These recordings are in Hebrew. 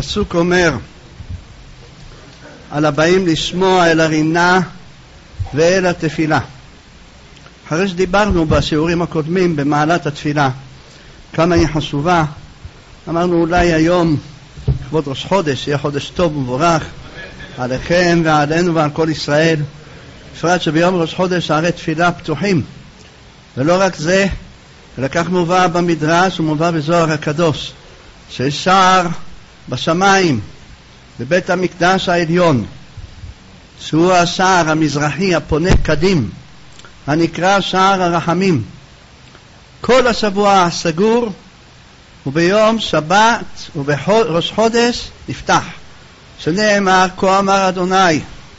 הפסוק אומר על הבאים לשמוע אל הרינה ואל התפילה. אחרי שדיברנו בשיעורים הקודמים במעלת התפילה כמה היא חשובה, אמרנו אולי היום כבוד ראש חודש יהיה חודש טוב ומבורך עליכם ועלינו ועל כל ישראל, בפרט שביום ראש חודש שערי תפילה פתוחים. ולא רק זה, אלא כך מובא במדרש ומובא בזוהר הקדוש שיש שער בשמיים בבית המקדש העליון, שהוא השער המזרחי הפונה קדים, הנקרא שער הרחמים. כל השבוע סגור, וביום שבת ובראש חודש נפתח, שנאמר כה אמר אדוני,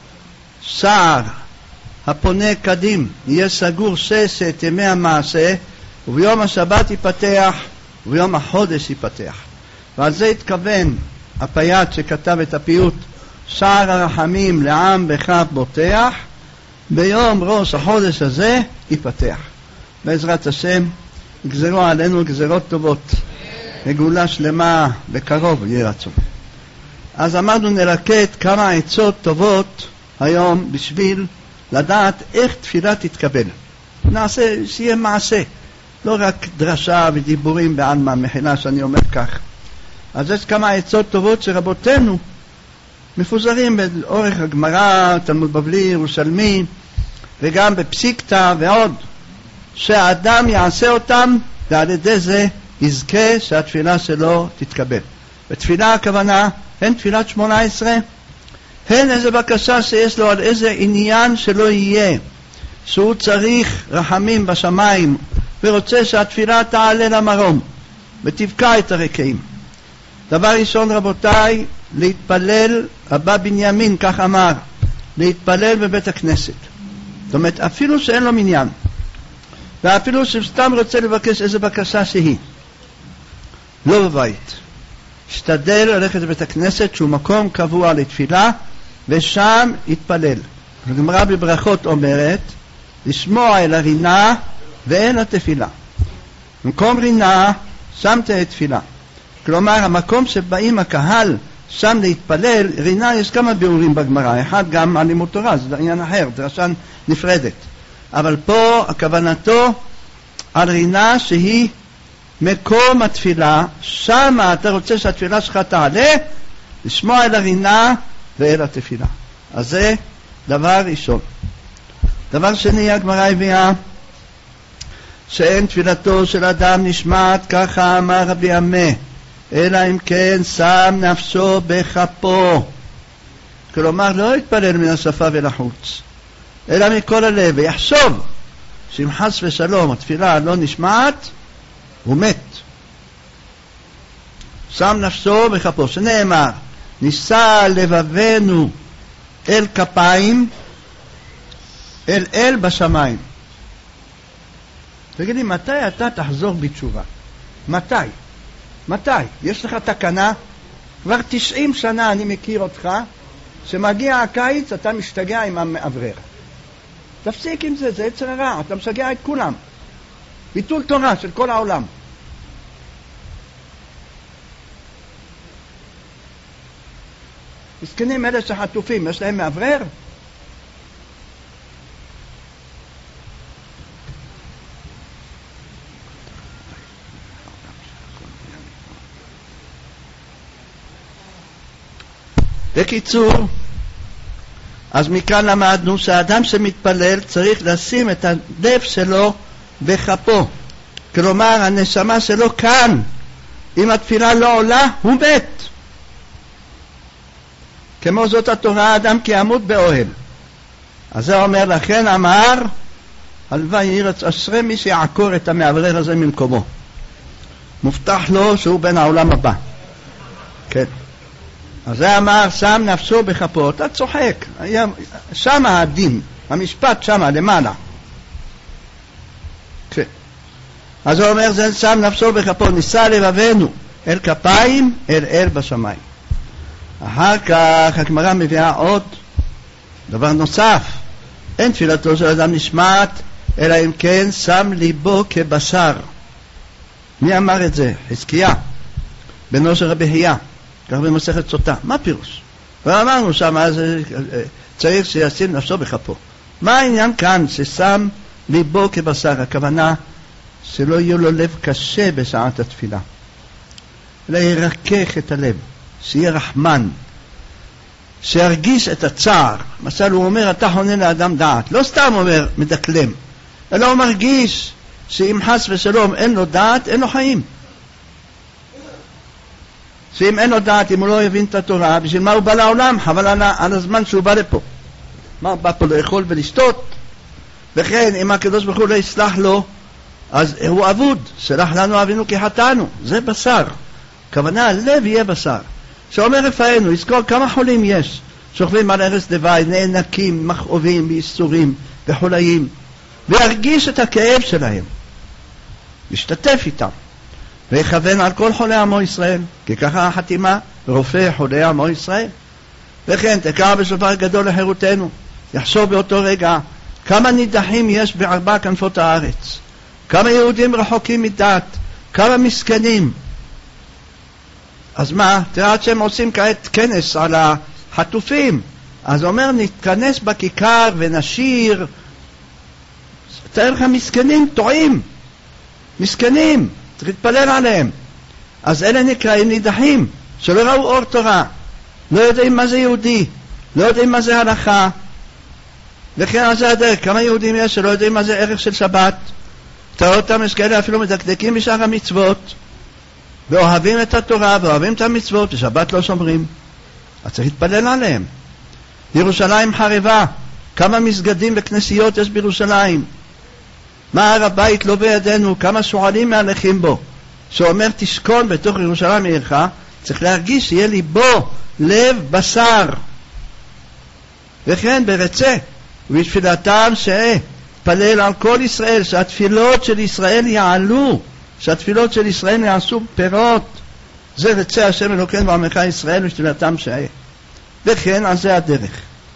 שער הפונה קדים יהיה סגור ששת ימי המעשה, וביום השבת ייפתח וביום החודש ייפתח. ועל זה התכוון הפייט שכתב את הפיוט, שער הרחמים לעם בכף בוטח, ביום ראש החודש הזה ייפתח. בעזרת השם יגזרו עלינו גזרות טובות, גאולה שלמה בקרוב יהיה רצון. אז אמרנו נלקט כמה עצות טובות היום בשביל לדעת איך תפילה תתקבל. נעשה שיהיה מעשה, לא רק דרשה ודיבורים בעלמא, מחילה שאני אומר כך. אז יש כמה עצות טובות שרבותינו מפוזרים באורך הגמרא, תלמוד בבלי, ירושלמי, וגם בפסיקתא ועוד, שהאדם יעשה אותם ועל ידי זה יזכה שהתפילה שלו תתקבל. בתפילה הכוונה הן תפילת 18, הן איזה בקשה שיש לו על איזה עניין שלא יהיה, שהוא צריך רחמים בשמיים ורוצה שהתפילה תעלה למרום ותבקע את הרקעים. דבר ראשון רבותיי, להתפלל, אבא בנימין כך אמר, להתפלל בבית הכנסת. זאת אומרת אפילו שאין לו מניין, ואפילו שסתם רוצה לבקש איזה בקשה שהיא, לא בבית, השתדל ללכת לבית הכנסת שהוא מקום קבוע לתפילה, ושם יתפלל. הגמרא בברכות אומרת לשמוע אל הרינה ואל התפילה. במקום רינה שמת את תפילה, כלומר המקום שבאים הקהל שם להתפלל. רינה יש כמה ביאורים בגמרא, אחד גם על לימוד תורה, זה עניין אחר, דרשה נפרדת, אבל פה הכוונתו על רינה שהיא מקום התפילה, שם אתה רוצה שהתפילה שלך תעלה, לשמוע אל הרינה ואל התפילה. אז זה דבר ראשון. דבר שני, הגמרא הביאה שאין תפילתו של אדם נשמעת, ככה אמר רבי עמה, אלא אם כן שם נפשו בכפו. כלומר לא יתפלל מן השפה ולחוץ, אלא מכל הלב, ויחשוב שאם חס ושלום התפילה לא נשמעת הוא מת. שם נפשו בכפו, שנאמר נישא לבבנו אל כפיים אל בשמיים. תגידי, מתי אתה תחזור בתשובה? מתי? יש לך תקנה? כבר 90 שנה אני מכיר אותך, שמגיע הקיץ אתה משתגע עם המאוורר. תפסיק עם זה, זה יצר הרע, אתה משגע את כולם. ביטול תורה של כל העולם. מסכנים אלה שחטופים, יש להם מאוורר? בקיצור, אז מכאן למדנו שהאדם שמתפלל צריך לשים את הלב שלו בכפו, כלומר הנשמה שלו כאן. אם התפילה לא עולה הוא מת. כמו זאת התורה, האדם כי ימות באוהל. אז זה אומר, לכן אמר הלוואי ירץ אשרי מי שיעקור את המאוורר הזה ממקומו, מובטח לו שהוא בן העולם הבא. כן, אז זה אמר שם נפשו בכפו. אתה צוחק, שם הדין, המשפט שם למעלה. כן. אז הוא אומר זה שם נפשו בכפו, נישא לבבנו אל כפיים אל בשמיים. אחר כך הגמרא מביאה עוד דבר נוסף, אין תפילתו של אדם נשמעת אלא אם כן שם ליבו כבשר. מי אמר את זה? חזקיה בנו של רבי חייא. כך במסכת סוטה. מה פירוש? ואמרנו שם, אז צריך שישים נפשו בכפו. מה העניין כאן ששם ליבו כבשר? הכוונה שלא יהיה לו לב קשה בשעת התפילה, אלא ירקח את הלב, שיהיה רחמן, שירגיש את הצער. למשל הוא אומר, אתה חונן לאדם דעת, לא סתם אומר מדקלם, אלא הוא מרגיש שאם חס ושלום אין לו דעת, אין לו חיים. שאם אין לו דעת, אם הוא לא יבין את התורה, בשביל מה הוא בא לעולם? חבל על הזמן שהוא בא לפה. מה הוא בא פה לאכול ולשתות? וכן, אם הקדוש ברוך הוא לא יסלח לו, אז הוא אבוד. סלח לנו אבינו כי חטאנו. זה בשר. כוונה, הלב יהיה בשר. שאומר רפאנו, יזכור כמה חולים יש. שוכבים על ערש דווי, נאנקים, מכאובים, בייסורים, בחולאים. וירגיש את הכאב שלהם. ישתתף איתם. ויכוון על כל חולי עמו ישראל, כי ככה החתימה, רופא חולי עמו ישראל. וכן, תקרא בשופר גדול לחירותנו. יחשוב באותו רגע כמה נידחים יש בארבע כנפות הארץ, כמה יהודים רחוקים מדעת, כמה מסכנים. אז מה? תראה עד שהם עושים כעת כנס על החטופים, אז אומר נתכנס בכיכר ונשיר. תראה לך מסכנים, טועים, מסכנים, צריך להתפלל עליהם. אז אלה נקראים נידחים, שלא ראו אור תורה, לא יודעים מה זה יהודי, לא יודעים מה זה הלכה. וכן על זה הדרך, כמה יהודים יש שלא יודעים מה זה ערך של שבת. תראה אותם, יש כאלה אפילו מדקדקים בשאר המצוות, ואוהבים את התורה ואוהבים את המצוות, ושבת לא שומרים. אז צריך להתפלל עליהם. ירושלים חרבה, כמה מסגדים וכנסיות יש בירושלים. מה הר הבית לא בידינו, כמה שועלים מהלכים בו. שאומר תשכון בתוך ירושלים עירך, צריך להרגיש שיהיה ליבו לב בשר. וכן ברצה, ובתפילתם שפלל על כל ישראל, שהתפילות של ישראל יעלו, שהתפילות של ישראל יעשו פירות. זה רצה השם אלוקינו בעמך ישראל ותפילתם שעה. וכן, אז זה הדרך.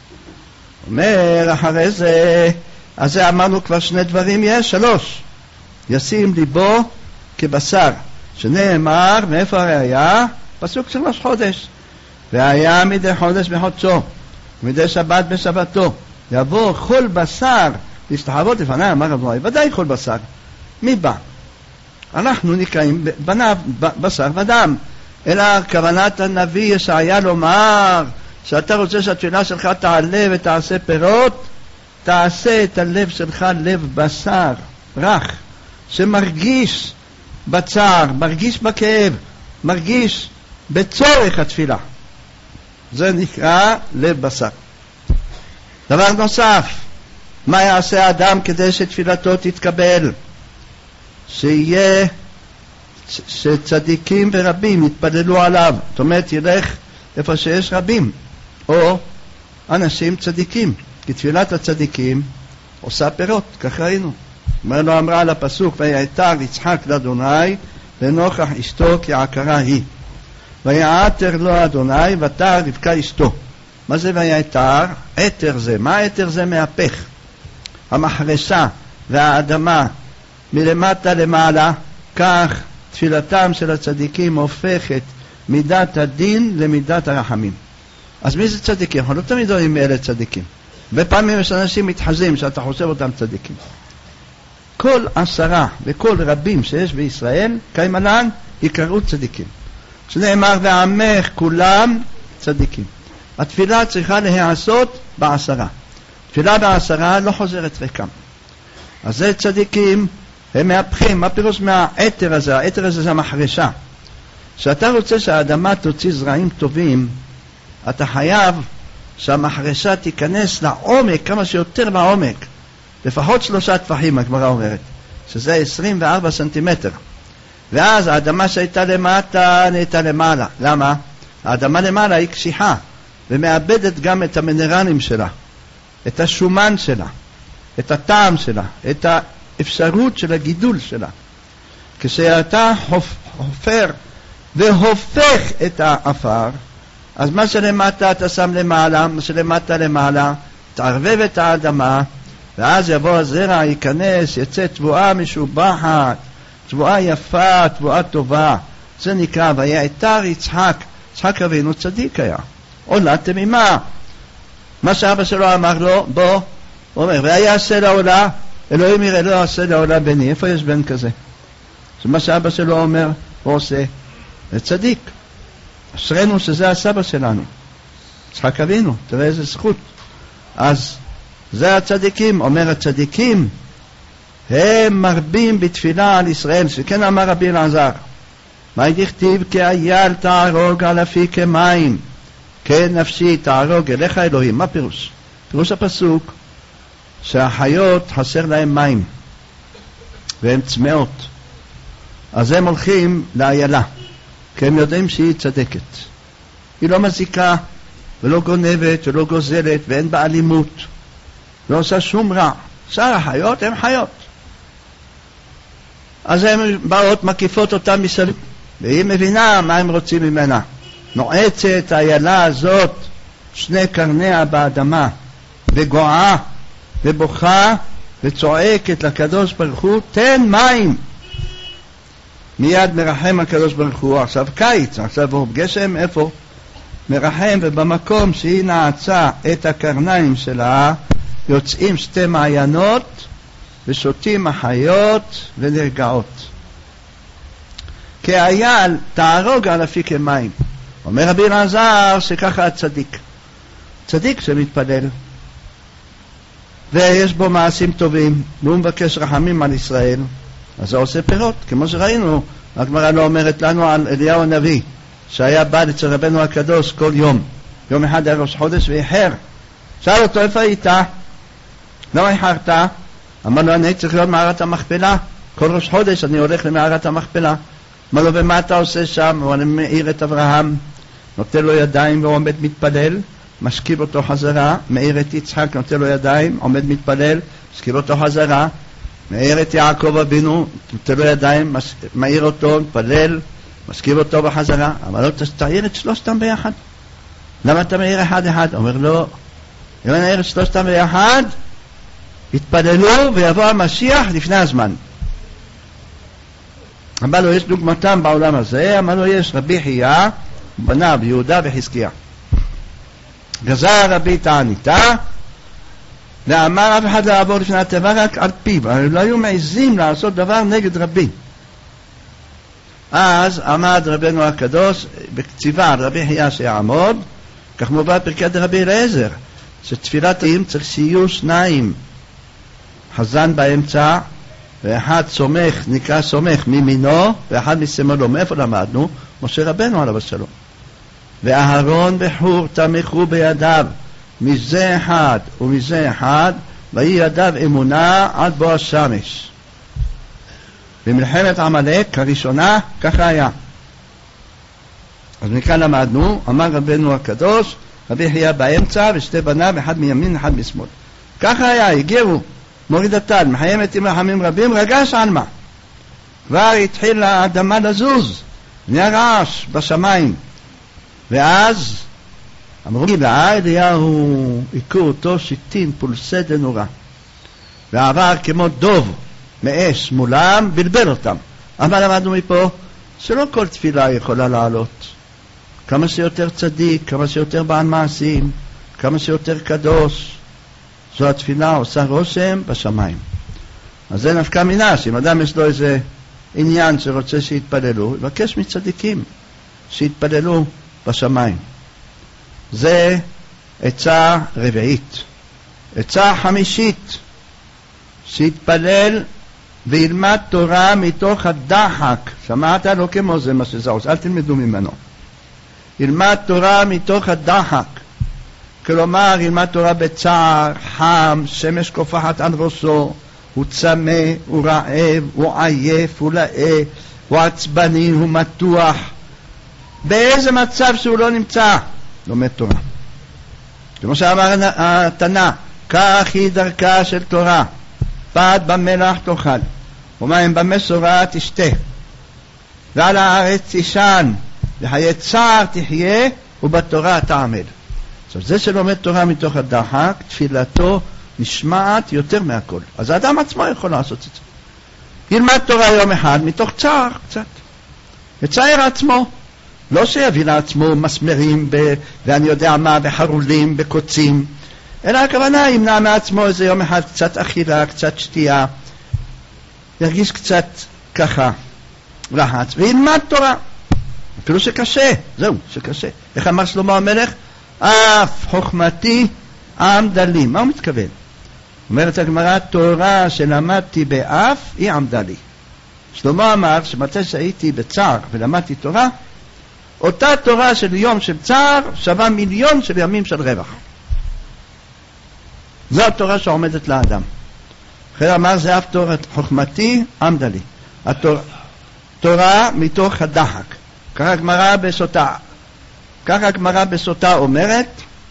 אומר אחרי זה, אז זה אמרנו כבר שני דברים יש, 3. ישים ליבו כבשר, שנאמר, מאיפה הראיה? פסוק 3 חודש. והיה מדי חודש בחודשו, ומדי שבת בשבתו, יבוא כל בשר להשתחוות לפני, אמר רב נוי, ודאי כל בשר. מי בא? אנחנו נקראים בניו, בשר ודם. אלא כוונת הנביא ישעיה לומר, שאתה רוצה שהתפילה שלך תעלה ותעשה פירות, תעשה את הלב שלך לב בשר, רך, שמרגיש בצער, מרגיש בכאב, מרגיש בצורך התפילה. זה נקרא לב בשר. דבר נוסף, מה יעשה האדם כדי שתפילתו תתקבל? שיהיה שצדיקים ורבים יתפללו עליו. זאת אומרת, ילך איפה שיש רבים או אנשים צדיקים, כי תפילת הצדיקים עושה פירות, כך ראינו. אומר לו, אמרה על הפסוק, ויעתר יצחק לאדוני לנוכח אשתו כי עקרה היא, ויעתר לו אדוני ותר רבקה אשתו. מה זה ויעתר? עתר זה, מה עתר זה? מהפך, המחרשה והאדמה מלמטה למעלה. כך תפילתם של הצדיקים הופכת מידת הדין למידת הרחמים. אז מי זה צדיקים? אנחנו לא תמיד רואים אלה צדיקים. בפעמים יש אנשים מתחזים שאתה חושב אותם צדיקים. כל 10 וכל רבים שיש בישראל כימלן יקראו צדיקים, שנאמר ועמך כולם צדיקים. התפילה צריכה להיעשות ב10. תפילה ב10 לא חוזרת ריקם. אז זה צדיקים, הם מהפכים. מה פירוש מהעתר הזה? העתר הזה זה המחרשה. שאתה רוצה שהאדמה תוציא זרעים טובים, אתה חייב שהמחרשה תיכנס לעומק, כמה שיותר לעומק, לפחות 3 טפחים, הגמרא אומרת, שזה 24 סנטימטר. ואז האדמה שהייתה למטה נהייתה למעלה. למה? האדמה למעלה היא קשיחה, ומאבדת גם את המינרלים שלה, את השומן שלה, את הטעם שלה, את האפשרות של הגידול שלה. כשאתה חופר והופך את האפר, אז מה שלמטה אתה שם למעלה, מה שלמטה למעלה, תערבב את האדמה, ואז יבוא הזרע, ייכנס, יצא תבואה משובחת, תבואה יפה, תבואה טובה. זה נקרא ויעתר יצחק, יצחק אבינו צדיק היה, עולה תמימה. מה שאבא שלו אמר לו, בוא, הוא אומר, והיה עשה לעולה, אלוהים יראה לא עשה לעולה בני. איפה יש בן כזה? זה מה שאבא שלו אומר, הוא עושה, זה צדיק. אשרנו שזה הסבא שלנו, יצחק אבינו, תראה איזה זכות. אז זה הצדיקים, אומר הצדיקים, הם מרבים בתפילה על ישראל, שכן אמר רבי אלעזר, מה דכתיב כי אייל תערוג על אפי כמים, כן נפשי תערוג אליך אלוהים. מה פירוש? פירוש הפסוק שהחיות חסר להם מים והם צמאות, אז הם הולכים לאיילה כי הם יודעים שהיא צדקת, היא לא מזיקה ולא גונבת ולא גוזלת ואין בה אלימות, לא עושה שום רע. שאר החיות הם חיות, אז הן באות מקיפות אותם מסביב, והיא מבינה מה הם רוצים ממנה. נועצת האיילה הזאת שני קרניה באדמה וגועה ובוכה וצועקת לקדוש ברוך הוא, תן מים. מיד מרחם הקדוש ברוך הוא. עכשיו קיץ, עכשיו הוא גשם, איפה? מרחם, ובמקום שהיא נעצה את הקרניים שלה יוצאים שתי מעיינות ושותים החיות ונרגעות. כי אייל תערוג על אפי כמים. אומר רבי אלעזר שככה הצדיק, צדיק שמתפלל ויש בו מעשים טובים והוא מבקש רחמים על ישראל, אז זה עושה פירות, כמו שראינו. הגמרא לא אומרת לנו על אליהו הנביא שהיה בא אצל רבנו הקדוש כל יום, יום אחד היה ראש חודש ואיחר, שאל אותו איפה היית? לא איחרת? אמר לו אני צריך להיות מערת המכפלה, כל ראש חודש אני הולך למערת המכפלה. אמר לו ומה אתה עושה שם? הוא מאיר את אברהם, נותן לו ידיים ועומד מתפלל, משכיב אותו חזרה. מאיר את יצחק, נותן לו ידיים, עומד מתפלל, משכיב אותו חזרה. מאיר את יעקב אבינו, נותן לו ידיים, מאיר אותו, מתפלל, משכיב אותו בחזרה. אמר לו תאיר את שלושתם ביחד. למה אתה מאיר אחד אחד? אומר לו אם אני מאיר את שלושתם ביחד יתפללו ויבוא המשיח לפני הזמן. אמר לו יש דוגמתם בעולם הזה? אמר לו יש, רבי חייא בניו יהודה וחזקיה. גזר רבי תעניתה ואמר אף אחד לא יעבור לפני התיבה רק על פיו, אבל לא היו מעזים לעשות דבר נגד רבי. אז עמד רבנו הקדוש בקציבה על רבי חייא שיעמוד, כך מובא פרקי דרבי אליעזר שתפילת העם צריך שיהיו שניים, חזן באמצע ואחד סומך, נקרא סומך מימינו ואחד משמאלו. מאיפה למדנו? משה רבנו עליו השלום. ואהרון וחור תמכו בידיו מזה אחד ומזה אחד, ויהי ידיו אמונה עד בוא השמש. במלחמת עמלק הראשונה ככה היה. אז מכאן למדנו, אמר רבנו הקדוש, רבי חייא באמצע ושתי בניו, אחד מימין אחד משמאל. ככה היה, הגיעו מוריד הטל, מחיימת עם רחמים רבים, רגש עלמה. כבר התחיל האדמה לזוז, נהיה רעש בשמיים. ואז אמרו לה, אליהו הכו אותו שיטין פולסי דנורא, ועבר כמו דוב מאש מולם, בלבל אותם. אבל למדנו מפה שלא כל תפילה יכולה לעלות. כמה שיותר צדיק, כמה שיותר בעל מעשים, כמה שיותר קדוש, זו התפילה עושה רושם בשמיים. אז זה נפקא מינה, שאם אדם יש לו איזה עניין שרוצה שיתפללו, יבקש מצדיקים שיתפללו בשמיים. זה עצה רביעית. עצה חמישית, שיתפלל וילמד תורה מתוך הדחק. שמעת? לא כמו זה מה שזה עושה, אל תלמדו ממנו. ילמד תורה מתוך הדחק, כלומר ילמד תורה בצער, חם, שמש קופחת על ראשו, הוא צמא, הוא רעב, הוא עייף, הוא לאה, הוא עצבני, הוא מתוח, באיזה מצב שהוא לא נמצא לומד תורה. כמו שאמר התנא, כך היא דרכה של תורה, פת במלח תאכל ומים במשורה תשתה, ועל הארץ תישן, וחיי צער תחיה ובתורה תעמל. עכשיו זה שלומד תורה מתוך הדחק, תפילתו נשמעת יותר מהכל. אז האדם עצמו יכול לעשות את זה. ילמד תורה יום אחד מתוך צער קצת, יצייר עצמו, לא שיביא לעצמו מסמרים ואני יודע מה, וחרולים וקוצים, אלא הכוונה ימנע מעצמו איזה יום אחד קצת אכילה, קצת שתייה, ירגיש קצת ככה לחץ, וילמד תורה. אפילו שקשה, זהו, שקשה. איך אמר שלמה המלך? אף חוכמתי עמדה לי. מה הוא מתכוון? אומרת הגמרא, תורה שלמדתי באף היא עמדה לי. שלמה אמר שמתי שהייתי בצער ולמדתי תורה, אותה תורה של יום של צער שווה מיליון של ימים של רווח. זו התורה שעומדת לאדם. אחרי אמר זה אף תורת חוכמתי עמדה לי. התורה מתוך הדחק. ככה הגמרא בסוטה אומרת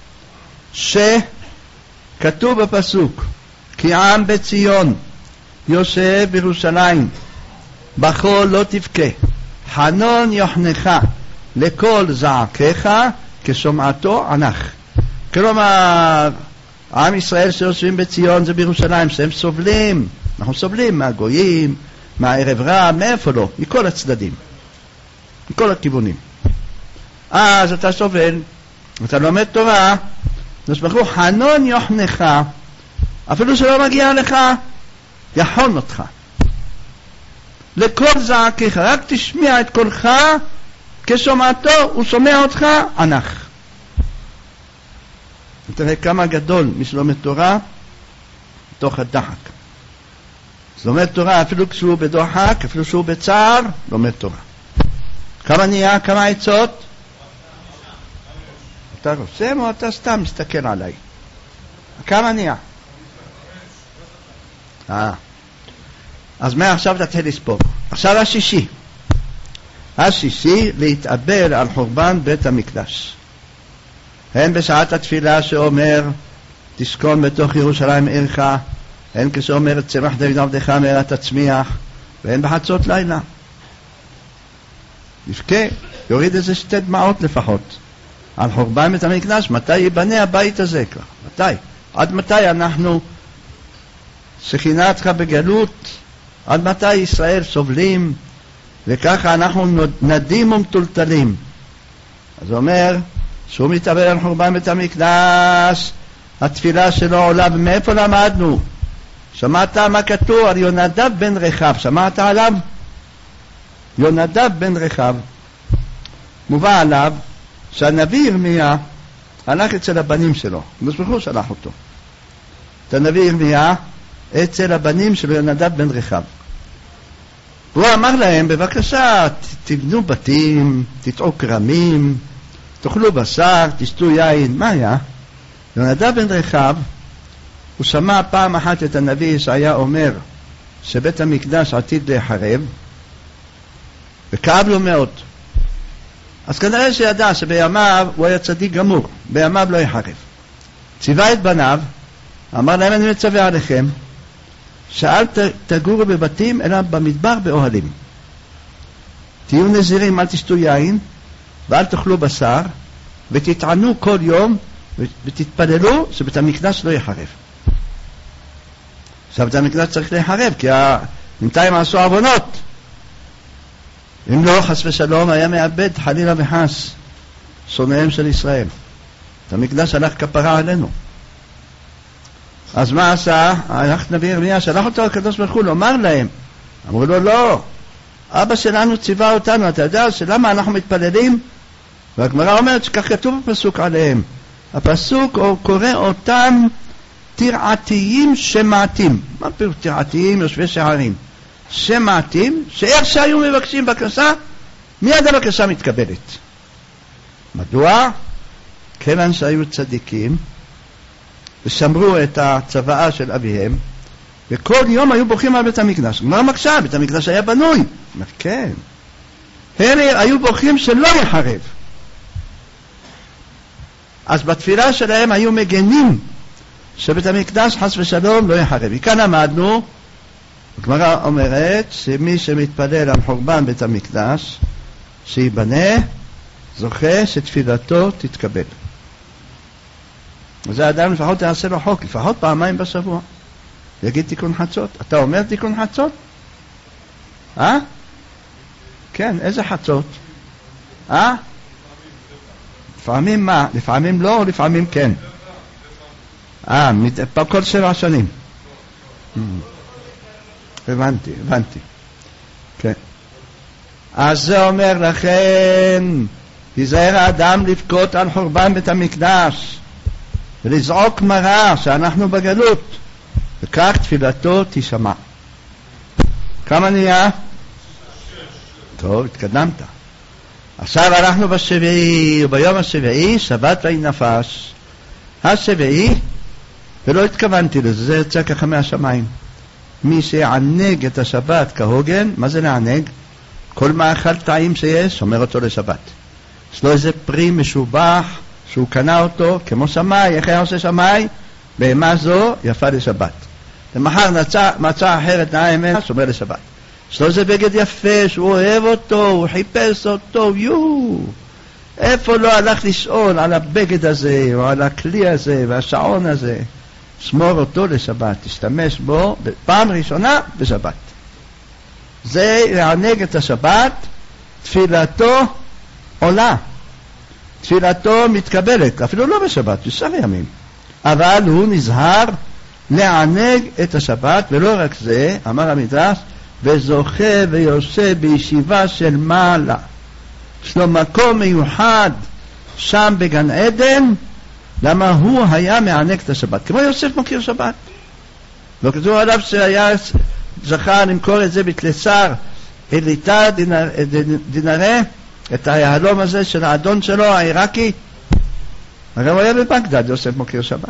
שכתוב בפסוק כי עם בציון יושב בירושלים בחול לא תבכה חנון יוחנך לכל זעקך כשומעתו ענך. כלומר עם ישראל שיושבים בציון זה בירושלים שהם סובלים, אנחנו סובלים מהגויים, מהערב רע, מאיפה לא, מכל הצדדים, מכל הכיוונים. אז אתה סובל, אתה לומד תורה, נסבחו חנון יוחנך, אפילו שלא מגיע לך יחון אותך לכל זעקך, רק תשמיע את קולך כשומעתו, הוא שומע אותך ענך. תראה כמה גדול משלומד תורה בתוך הדחק. לומד תורה אפילו כשהוא בדוחק, אפילו כשהוא בצער, לומד תורה. כמה נהיה, כמה עצות? אתה רושם או אתה סתם מסתכל עליי? כמה נהיה? אז מעכשיו תתחיל לספור. עכשיו השישי להתאבל על חורבן בית המקדש. הן בשעת התפילה שאומר תשכון בתוך ירושלים עירך, הן כשאומר צמח דוד עבדך מהרה תצמיח, והן בחצות לילה. יבכה, יוריד איזה 2 דמעות לפחות על חורבן בית המקדש. מתי ייבנה הבית הזה כבר? מתי? עד מתי אנחנו שכינתך בגלות? עד מתי ישראל סובלים? וככה אנחנו נדים ומטולטלים. אז הוא אומר שהוא מתאבל על חורבן בית המקדש, התפילה שלו עולה. ומאיפה למדנו? שמעת מה כתוב על יונדב בן רחב? שמעת עליו? יונדב בן רחב, מובא עליו שהנביא ירמיה הלך אצל הבנים שלו, מסבכו שלח אותו את הנביא ירמיה אצל הבנים של יונדב בן רחב. הוא אמר להם בבקשה תבנו בתים, תטעו כרמים, תאכלו בשר, תשתו יין. מה היה? יונדב בן רחב הוא שמע פעם אחת את הנביא ישעיה אומר שבית המקדש עתיד להיחרב, וכאב לו מאוד. אז כנראה שידע שבימיו הוא היה צדיק גמור, בימיו לא יחרב. ציווה את בניו, אמר להם אני מצווה עליכם שאל תגורו בבתים אלא במדבר באוהלים, תהיו נזירים, אל תשתו יין ואל תאכלו בשר, ותטענו כל יום ותתפללו שבית המקדש לא יחרב. עכשיו בית המקדש צריך להיחרב כי בינתיים עשו עוונות. אם לא חס ושלום היה מאבד חלילה וחס שונאיהם של ישראל. את המקדש הלך כפרה עלינו. אז מה עשה? הלך נביא ירמיה, שלח אותו הקדוש ברוך הוא לומר להם. אמרו לו לא, אבא שלנו ציווה אותנו, אתה יודע שלמה אנחנו מתפללים? והגמרא אומרת שכך כתוב בפסוק עליהם. הפסוק קורא אותם תרעתיים שמעתים. מה פירוש תרעתיים? יושבי שערים. שמעתים, שאיך שהיו מבקשים בקשה, מיד הבקשה מתקבלת. מדוע? כיוון שהיו צדיקים ושמרו את הצוואה של אביהם, וכל יום היו בוכים על בית המקדש. מה מקשה? בית המקדש היה בנוי. אומר, כן. אלה היו בוכים שלא יחרב. אז בתפילה שלהם היו מגנים שבית המקדש חס ושלום לא יחרב. וכאן למדנו, הגמרא אומרת שמי שמתפלל על חורבן בית המקדש שיבנה זוכה שתפילתו תתקבל. וזה אדם לפחות יעשה לו חוק, לפחות פעמיים בשבוע יגיד תיקון חצות. אתה אומר תיקון חצות? כן, איזה חצות? לפעמים מה? לפעמים לא, לפעמים כן. כל 7 שנים. הבנתי. כן. אז זה אומר לכן, תיזהר האדם לבכות על חורבן בית המקדש, ולזעוק מרה שאנחנו בגלות, וכך תפילתו תשמע. כמה נהיה? טוב, התקדמת. עכשיו אנחנו בשביעי, וביום השביעי שבת ויהי נפש. השביעי, ולא התכוונתי לזה, זה יוצא ככה מהשמיים. מי שיענג את השבת כהוגן, מה זה לענג? כל מאכל טעים שיש, שומר אותו לשבת. יש לו איזה פרי משובח, שהוא קנה אותו, כמו שמאי, איך היה עושה שמאי? בהמה זו יפה לשבת. ומחר מצא אחרת נאה ממנה, שומר לשבת. יש לו איזה בגד יפה, שהוא אוהב אותו, הוא חיפש אותו, איפה לא הלך לשאול על הבגד הזה, או על הכלי הזה, והשעון הזה? שמור אותו לשבת, תשתמש בו בפעם ראשונה בשבת. זה לענג את השבת, תפילתו עולה, תפילתו מתקבלת, אפילו לא בשבת, בשאר ימים, אבל הוא נזהר לענג את השבת. ולא רק זה, אמר המדרש, וזוכה ויושב בישיבה של מעלה, יש לו מקום מיוחד שם בגן עדן, למה הוא היה מענג את השבת, כמו יוסף מכיר שבת. לא כתוב עליו שהיה זכה למכור את זה בתלסר אליטה דינרה, את היהלום הזה של האדון שלו העיראקי. הרי הוא היה בבגדד, יוסף מכיר שבת.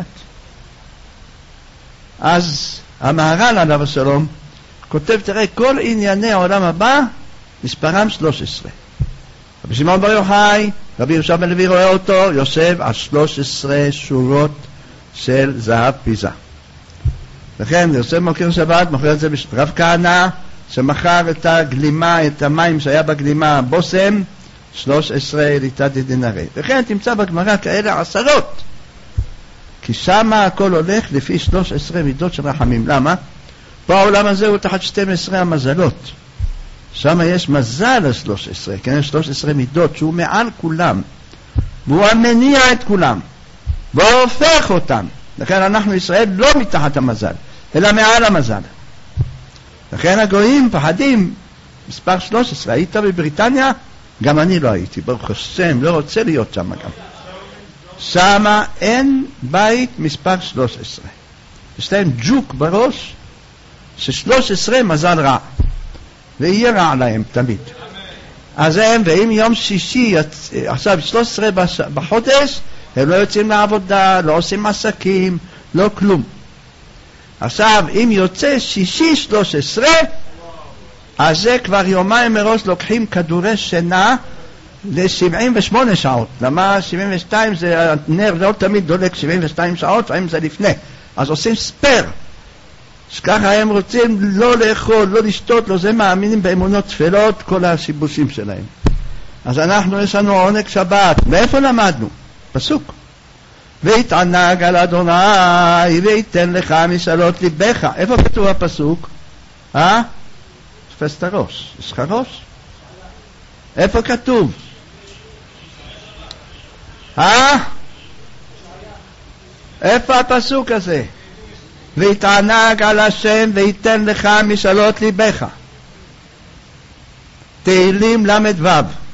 אז המהר"ל עליו השלום כותב, תראה, כל ענייני העולם הבא מספרם 13. רבי שמעון בר יוחאי, רבי יהושע בן לוי רואה אותו יושב על 13 שורות של זהב פיזה. לכן יוסף מכיר שבת, מוכר את זה רב כהנא שמכר את הגלימה, את המים שהיה בגלימה, בוסם, 13 אליטה דינרי. לכן תמצא בגמרא כאלה עשרות, כי שמה הכל הולך לפי 13 מידות של רחמים. למה? פה העולם הזה הוא תחת 12 המזלות, שם יש מזל ה-13, כן? 13 מידות שהוא מעל כולם, והוא המניע את כולם, והוא הופך אותם. לכן אנחנו ישראל לא מתחת המזל, אלא מעל המזל. לכן הגויים פחדים מספר 13. היית בבריטניה? גם אני לא הייתי, ברוך השם, לא רוצה להיות שם גם. שם אין בית מספר 13. יש להם ג'וק בראש ש13 מזל רע, ויהיה רע להם תמיד. אז הם, ואם יום שישי, עכשיו 13 בחודש, הם לא יוצאים לעבודה, לא עושים עסקים, לא כלום. עכשיו, אם יוצא שישי 13, אז זה כבר יומיים מראש לוקחים כדורי שינה ל-78 שעות. למה 72 זה, הנר לא תמיד דולק 72 שעות, לפעמים זה לפני. אז עושים ספר. שככה הם רוצים לא לאכול, לא לשתות, לא זה, מאמינים באמונות תפלות, כל השיבושים שלהם. אז אנחנו, יש לנו עונג שבת. מאיפה למדנו? פסוק. ויתענג על אדוני ויתן לך משאלות ליבך. איפה כתוב הפסוק? תפס את הראש. יש לך ראש? איפה כתוב? איפה הפסוק הזה? ויתענג על השם ויתן לך משאלות ליבך. תהילים למדו.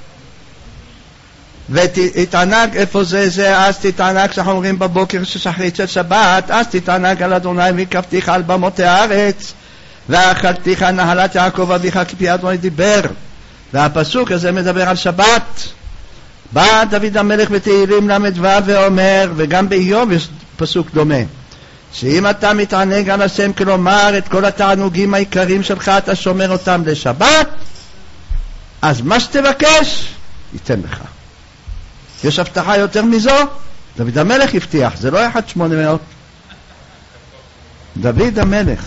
ותתענג, איפה זה? אז תתענג, שאנחנו אומרים בבוקר ששחרית של שבת, אז תתענג על אדוני והקפתיך על במות הארץ ואכלתיך נחלת יעקב אביך כפי אדוני דיבר. והפסוק הזה מדבר על שבת. בא דוד המלך בתהילים למדו ואומר, וגם באיוב יש פסוק דומה, שאם אתה מתענג על השם, כלומר את כל התענוגים העיקריים שלך אתה שומר אותם לשבת, אז מה שתבקש ייתן לך. יש הבטחה יותר מזו? דוד המלך הבטיח, זה לא 1-800. דוד המלך,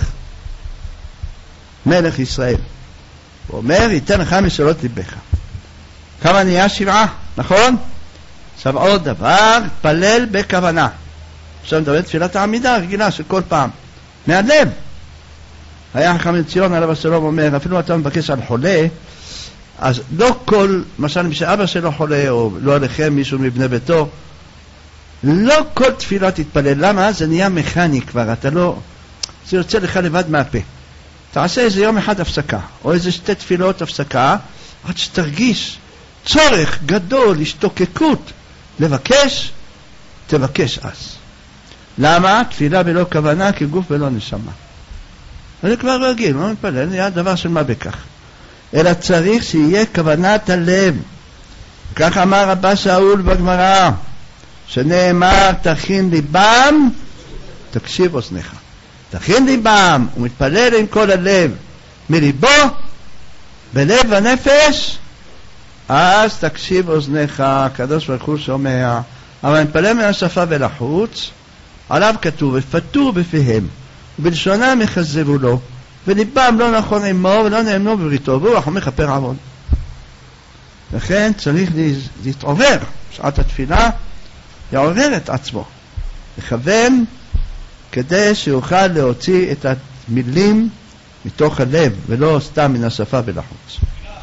מלך ישראל, הוא אומר, ייתן לך משאלות ליבך. כמה נהיה? 7, נכון? עכשיו עוד דבר, פלל בכוונה. עכשיו נדבר תפילת העמידה רגילה של כל פעם, מהלב. היה חכם ציון עליו השלום אומר, אפילו אתה מבקש על חולה, אז לא כל, למשל כשאבא שלו חולה, או לא עליכם מישהו מבני ביתו, לא כל תפילה תתפלל. למה? זה נהיה מכני כבר, אתה לא, זה יוצא לך לבד מהפה. תעשה איזה יום אחד הפסקה, או איזה 2 תפילות הפסקה, עד שתרגיש צורך גדול, השתוקקות, לבקש, תבקש אז. למה? תפילה בלא כוונה, כגוף בלא נשמה. זה כבר רגיל, לא מתפלל, זה היה דבר של מה בכך. אלא צריך שיהיה כוונת הלב. כך אמר רבא שאול בגמרא, שנאמר תכין ליבם, תקשיב אוזניך. תכין ליבם, הוא מתפלל עם כל הלב, מליבו, בלב ונפש, אז תקשיב אוזניך, הקדוש ברוך הוא שומע. אבל מתפלל מהשפה ולחוץ, עליו כתוב, ופתור בפיהם, ובלשונם יחזבו לו, וליבם לא נכון עמו ולא נאמנו בבריתו, והוא רחום מכפר עוון. לכן צריך להתעורר, שעת התפילה יעורר את עצמו, לכוון כדי שיוכל להוציא את המילים מתוך הלב ולא סתם מן השפה ולחוץ.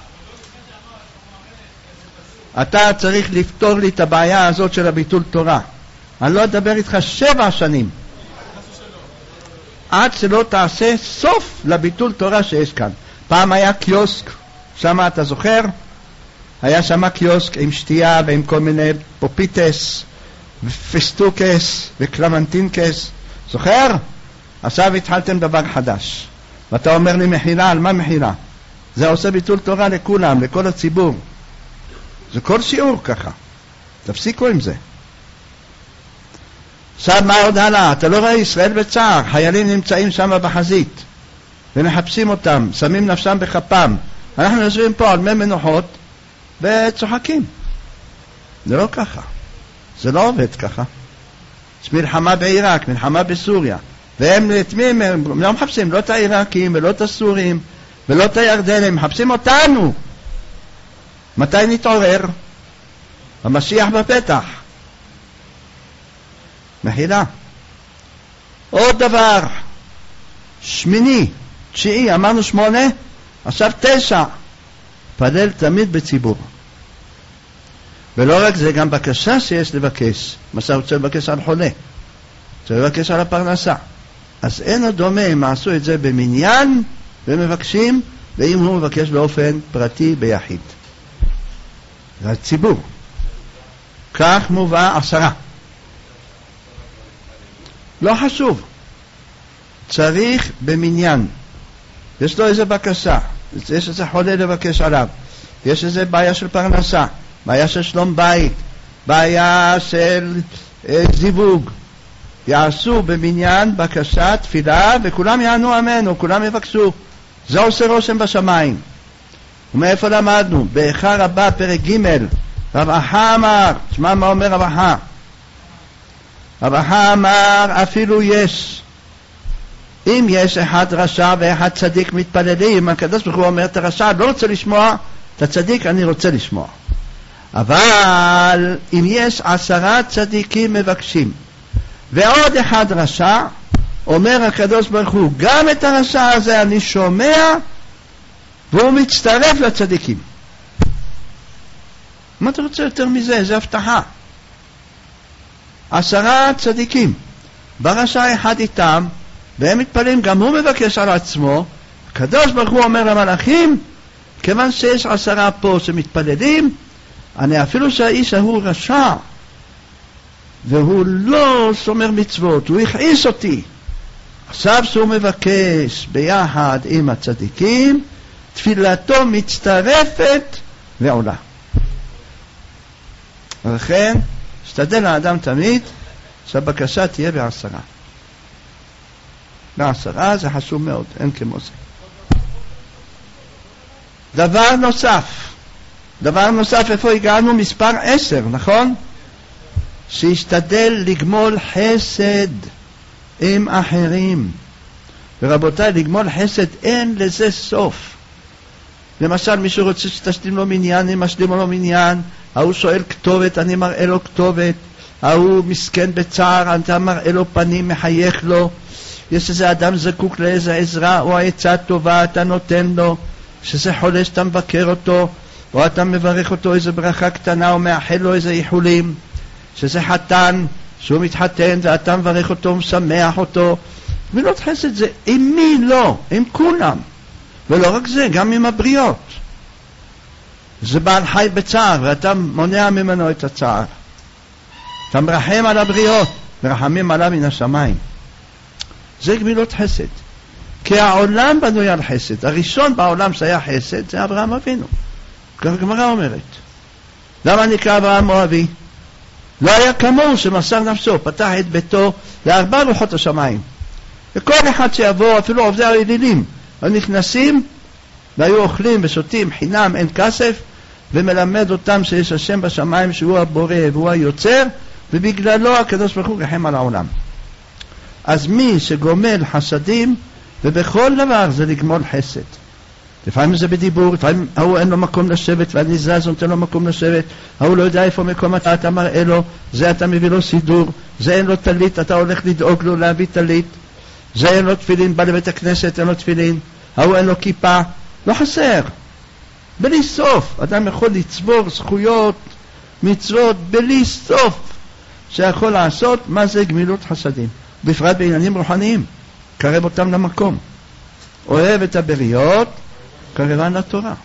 אתה צריך לפתור לי את הבעיה הזאת של הביטול תורה. אני לא אדבר איתך 7 שנים עד שלא תעשה סוף לביטול תורה שיש כאן. פעם היה קיוסק, שם אתה זוכר? היה שם קיוסק עם שתייה ועם כל מיני פופיטס ופסטוקס וקלמנטינקס, זוכר? עכשיו התחלתם דבר חדש ואתה אומר לי מחילה. על מה מחילה? זה עושה ביטול תורה לכולם, לכל הציבור. זה כל שיעור ככה, תפסיקו עם זה. עכשיו מה עוד הלאה? אתה לא רואה ישראל בצער, חיילים נמצאים שם בחזית ומחפשים אותם, שמים נפשם בכפם. אנחנו יושבים פה על מי מנוחות וצוחקים. זה לא ככה, זה לא עובד ככה. יש מלחמה בעיראק, מלחמה בסוריה, והם לתמים, הם לא מחפשים לא את העיראקים ולא את הסורים ולא את הירדנים, מחפשים אותנו. מתי נתעורר? המשיח בפתח. מחילה. עוד דבר, 8, 9, אמרנו 8, עכשיו 9. פלל תמיד בציבור. ולא רק זה, גם בקשה שיש לבקש. מסע רוצה לבקש על חולה, רוצה לבקש על הפרנסה. אז אין עוד דומה אם עשו את זה במניין ומבקשים, ואם הוא מבקש באופן פרטי ביחיד. זה הציבור. כך מובא 10. לא חשוב. צריך במניין. יש לו איזה בקשה, יש איזה חולה לבקש עליו, יש איזה בעיה של פרנסה, בעיה של שלום בית, בעיה של זיווג. יעשו במניין בקשה, תפילה, וכולם יענו אמן, או כולם יבקשו. זה עושה רושם בשמיים. ומאיפה למדנו? באיכה רבה פרק ג' רב אחא אמר, תשמע מה אומר רב אחא. רב אחא אמר, אפילו אם יש אחד רשע ואחד צדיק מתפללים, הקדוש ברוך הוא אומר, את הרשע לא רוצה לשמוע, את הצדיק אני רוצה לשמוע. אבל אם יש 10 צדיקים מבקשים ועוד אחד רשע, אומר הקדוש ברוך הוא, גם את הרשע הזה אני שומע, והוא מצטרף לצדיקים. מה אתה רוצה יותר מזה? זה הבטחה. 10 צדיקים, ברשע אחד איתם, והם מתפללים, גם הוא מבקש על עצמו. הקדוש ברוך הוא אומר למלאכים, כיוון שיש 10 פה שמתפללים, אני אפילו שהאיש ההוא רשע, והוא לא שומר מצוות, הוא הכעיס אותי. עכשיו שהוא מבקש ביחד עם הצדיקים, תפילתו מצטרפת ועולה. ולכן, שתדל האדם תמיד שהבקשה תהיה ב10. ב10 זה חשוב מאוד, אין כמו זה. דבר נוסף, איפה הגענו? מספר 10, נכון? שישתדל לגמול חסד עם אחרים. ורבותיי, לגמול חסד אין לזה סוף. למשל, מישהו רוצה שתשלים לו מניין, אני משלים לו מניין, ההוא שואל כתובת, אני מראה לו כתובת, ההוא מסכן בצער, אתה מראה לו פנים, מחייך לו. יש איזה אדם זקוק לאיזה עזרה או העצה טובה, אתה נותן לו. שזה חולה שאתה מבקר אותו, או אתה מברך אותו איזו ברכה קטנה ומאחל לו איזה איחולים, שזה חתן שהוא מתחתן ואתה מברך אותו ומשמח אותו. גמילות חסד זה עם מי לא, עם כולם, ולא רק זה, גם עם הבריות. זה בעל חי בצער ואתה מונע ממנו את הצער, אתה מרחם על הבריות, מרחמים עליו מן השמיים. זה גמילות חסד, כי העולם בנוי על חסד. הראשון בעולם שהיה חסד זה אברהם אבינו, כך הגמרא אומרת. למה נקרא אברהם מואבי? לא היה כמוהו שמסר נפשו, פתח את ביתו לארבע רוחות השמיים, וכל אחד שיבוא, אפילו עובדי האלילים היו נכנסים והיו אוכלים ושותים חינם, אין כסף, ומלמד אותם שיש השם בשמיים שהוא הבורא והוא היוצר, ובגללו הקדוש ברוך הוא רחם על העולם. אז מי שגומל חסדים, ובכל דבר זה לגמול חסד. לפעמים זה בדיבור, לפעמים הוא אין לו מקום לשבת ואני זז נותן לו מקום לשבת, הוא לא יודע איפה מקום אתה מראה לו, זה אתה מביא לו סידור, זה אין לו תלית, אתה הולך לדאוג לו להביא תלית, זה אין לו תפילין, בא לבית הכנסת אין לו תפילין, הוא אין לו כיפה, לא חסר. בלי סוף אדם יכול לצבור זכויות, מצוות בלי סוף שיכול לעשות. מה זה גמילות חסדים? בפרט בעניינים רוחניים, קרב אותם למקום. אוהב את הבריות, קרבן לתורה.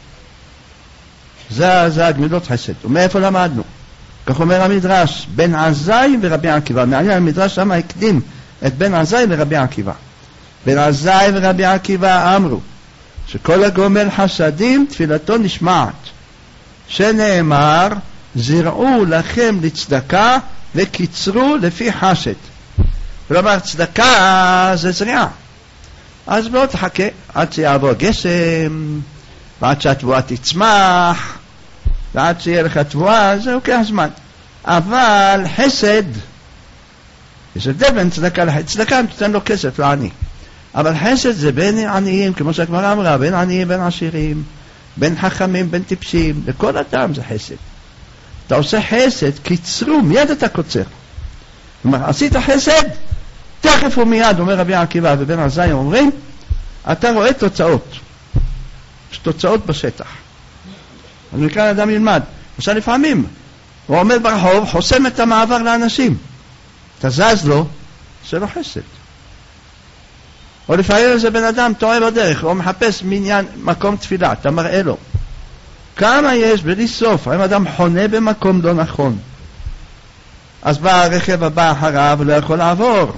זה הגמילות חסד. ומאיפה למדנו? כך אומר המדרש, בן עזאי ורבי עקיבא. מעניין, המדרש שם הקדים את בן עזאי ורבי עקיבא. בן עזאי ורבי עקיבא אמרו שכל הגומל חסדים תפילתו נשמעת, שנאמר זרעו לכם לצדקה וקיצרו לפי חסד. כלומר צדקה זה זריעה, אז בוא תחכה עד שיעבור גשם ועד שהתבואה תצמח ועד שיהיה לך תבואה, זה לוקח זמן. אבל חסד, יש הבדל בין צדקה לחסד. צדקה נותן לו כסף לעני, אבל חסד זה בין עניים, כמו שהגמרא אמרה, בין עניים בין עשירים, בין חכמים בין טיפשים, לכל אדם זה חסד. אתה עושה חסד, קיצרו, מיד אתה קוצר. כלומר, עשית חסד, תכף ומיד, אומר רבי עקיבא ובן עזאי אומרים, אתה רואה תוצאות. יש תוצאות בשטח. אז מכאן אדם ילמד. עכשיו לפעמים, הוא עומד ברחוב, חוסם את המעבר לאנשים. אתה זז לו, זה לא חסד. או לפעמים איזה בן אדם טועה בדרך, הוא מחפש מניין מקום תפילה, אתה מראה לו. כמה יש בלי סוף, האם אדם חונה במקום לא נכון. אז בא הרכב הבא אחריו ולא יכול לעבור.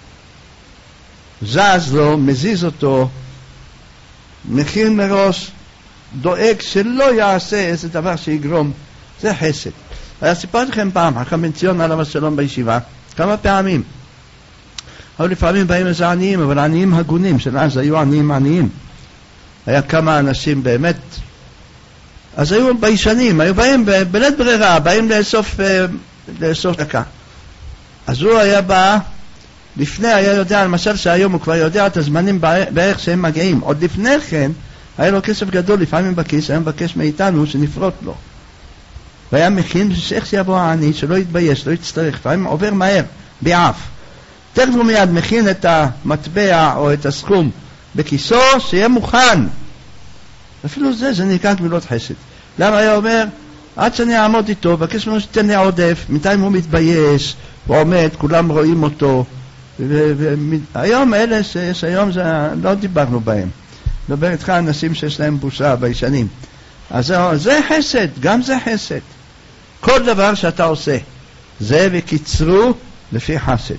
זז לו, מזיז אותו, מכין מראש, דואג שלא יעשה איזה דבר שיגרום. זה חסד. היה סיפרתי לכם פעם, חכם בן ציון עליו השלום בישיבה, כמה פעמים. אבל לפעמים באים איזה עניים, אבל עניים הגונים, של אז היו עניים. היה כמה אנשים באמת, אז היו בישנים, היו באים בלית ברירה, באים לאסוף דקה. אז הוא היה בא, לפני היה יודע, למשל שהיום הוא כבר יודע את הזמנים בערך שהם מגיעים. עוד לפני כן, היה לו כסף גדול, לפעמים בכיס, היה מבקש מאיתנו שנפרוט לו. והיה מכין שאיך שיבוא העני, שלא יתבייש, לא יצטרך, לפעמים עובר מהר, בעף. תכף הוא מיד מכין את המטבע או את הסכום בכיסו, שיהיה מוכן. אפילו זה נקרא גמילות חסד. למה היה אומר, עד שאני אעמוד איתו, בקש ממנו שתן לי עודף, מתי הוא מתבייש, הוא עומד, כולם רואים אותו. היום אלה שיש היום, לא דיברנו בהם. מדבר איתך אנשים שיש להם בושה בישנים. אז זה חסד, גם זה חסד. כל דבר שאתה עושה, זה וקיצרו לפי חסד.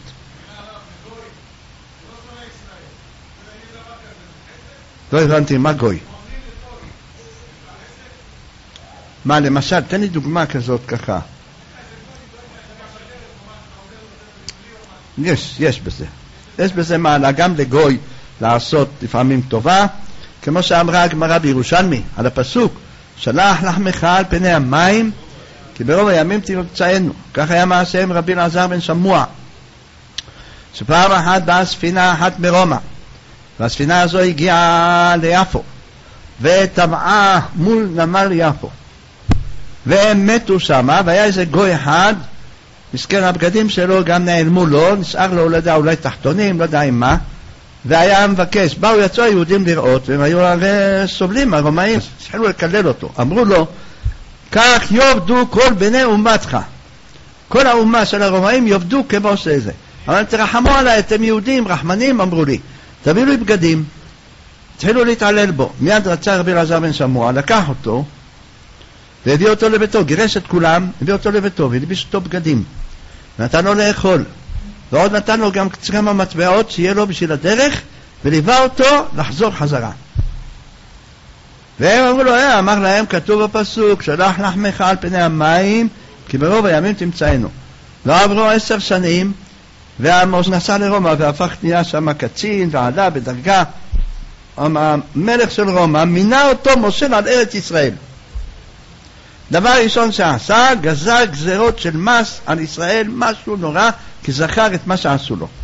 לא הבנתי, מה גוי? מה למשל, תן לי דוגמה כזאת ככה. יש בזה. יש בזה מעלה גם לגוי לעשות לפעמים טובה, כמו שאמרה הגמרא בירושלמי על הפסוק, שלח לחמך על פני המים, כי ברוב הימים תמצאנו. כך היה מעשה עם רבי אלעזר בן שמוע, שפעם אחת באה ספינה אחת מרומא, והספינה הזו הגיעה ליפו, וטבעה מול נמל יפו, והם מתו שמה, והיה איזה גוי אחד, מסכן הבגדים שלו גם נעלמו לו, נשאר לו, לא יודע, אולי תחתונים, לא יודע עם מה, והיה מבקש. באו יצאו היהודים לראות, והם היו הרי סובלים, הרומאים, התחילו לקלל אותו. אמרו לו, כך יובדו כל בני אומתך. כל האומה של הרומאים יובדו כמו שזה. אבל תרחמו עליי, אתם יהודים, רחמנים, אמרו לי. תביאו לי בגדים. התחילו להתעלל בו. מיד רצה רבי אלעזר בן שמוע, לקח אותו, והביא אותו לביתו, גירש את כולם, הביא אותו לביתו, והלביש אותו בגדים. נתן לו לאכול. ועוד נתן לו גם כמה מטבעות שיהיה לו בשביל הדרך, וליווה אותו לחזור חזרה. והם אמרו לו, אמר להם, כתוב בפסוק, שלח לחמך על פני המים, כי ברוב הימים תמצאנו. לא עברו 10 שנים, ועמוס נסע לרומא, והפך נהיה שם קצין, ועלה בדרגה. המלך של רומא מינה אותו מושל על ארץ ישראל. דבר ראשון שעשה, גזר גזרות של מס על ישראל, משהו נורא, כי זכר את מה שעשו לו.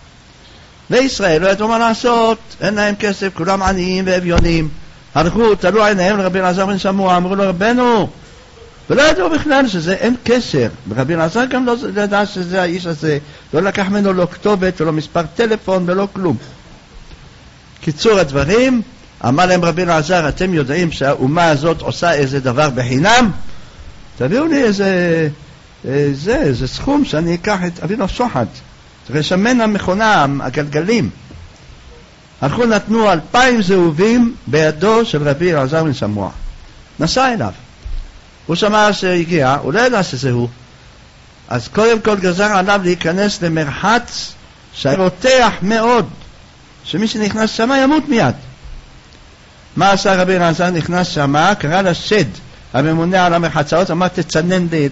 וישראל לא ידעו מה לעשות, אין להם כסף, כולם עניים ואביונים. הלכו, תלו עיניהם לרבי אלעזר בן שמוע, אמרו לו, רבנו, ולא ידעו בכלל שזה אין קשר. ורבי אלעזר גם לא ידע שזה האיש הזה, לא לקח ממנו לא כתובת ולא מספר טלפון ולא כלום. קיצור הדברים, אמר להם רבי אלעזר, אתם יודעים שהאומה הזאת עושה איזה דבר בחינם? תביאו לי איזה סכום שאני אקח את אבינו שוחד, רשמן המכונה, הגלגלים. הלכו נתנו 2,000 זהובים בידו של רבי אלעזר בן שמוע. נסע אליו. הוא שמע שהגיע, הוא לא ידע שזה הוא. אז קודם כל גזר עליו להיכנס למרחץ שרותח מאוד, שמי שנכנס שמה ימות מיד. מה עשה רבי אלעזר? נכנס שמה, קרא לשד הממונה על המרחצאות, אמר תצנן לי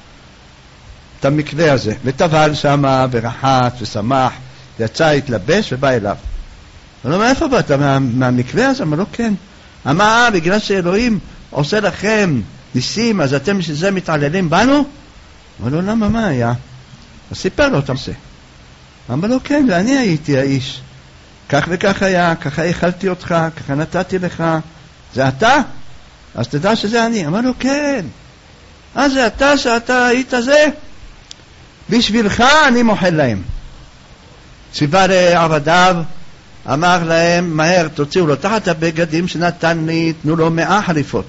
את המקווה הזה, וטבל שמה ורחץ ושמח, יצא, התלבש ובא אליו. הוא אומר, איפה באת? מהמקווה הזה? אמר לו, כן. אמר, בגלל שאלוהים עושה לכם ניסים, אז אתם שזה מתעללים בנו? אמר לו, למה, מה היה? אז סיפר לו, אתה עושה. אמר לו, כן, ואני הייתי האיש. כך וכך היה, ככה הכלתי אותך, ככה נתתי לך. זה אתה? אז תדע שזה אני. אמר לו, כן. אז זה אתה שאתה היית זה? בשבילך אני מוחל להם. ציווה לעבדיו, אמר להם, מהר תוציאו לו תחת הבגדים שנתן לי, תנו לו 100 חליפות.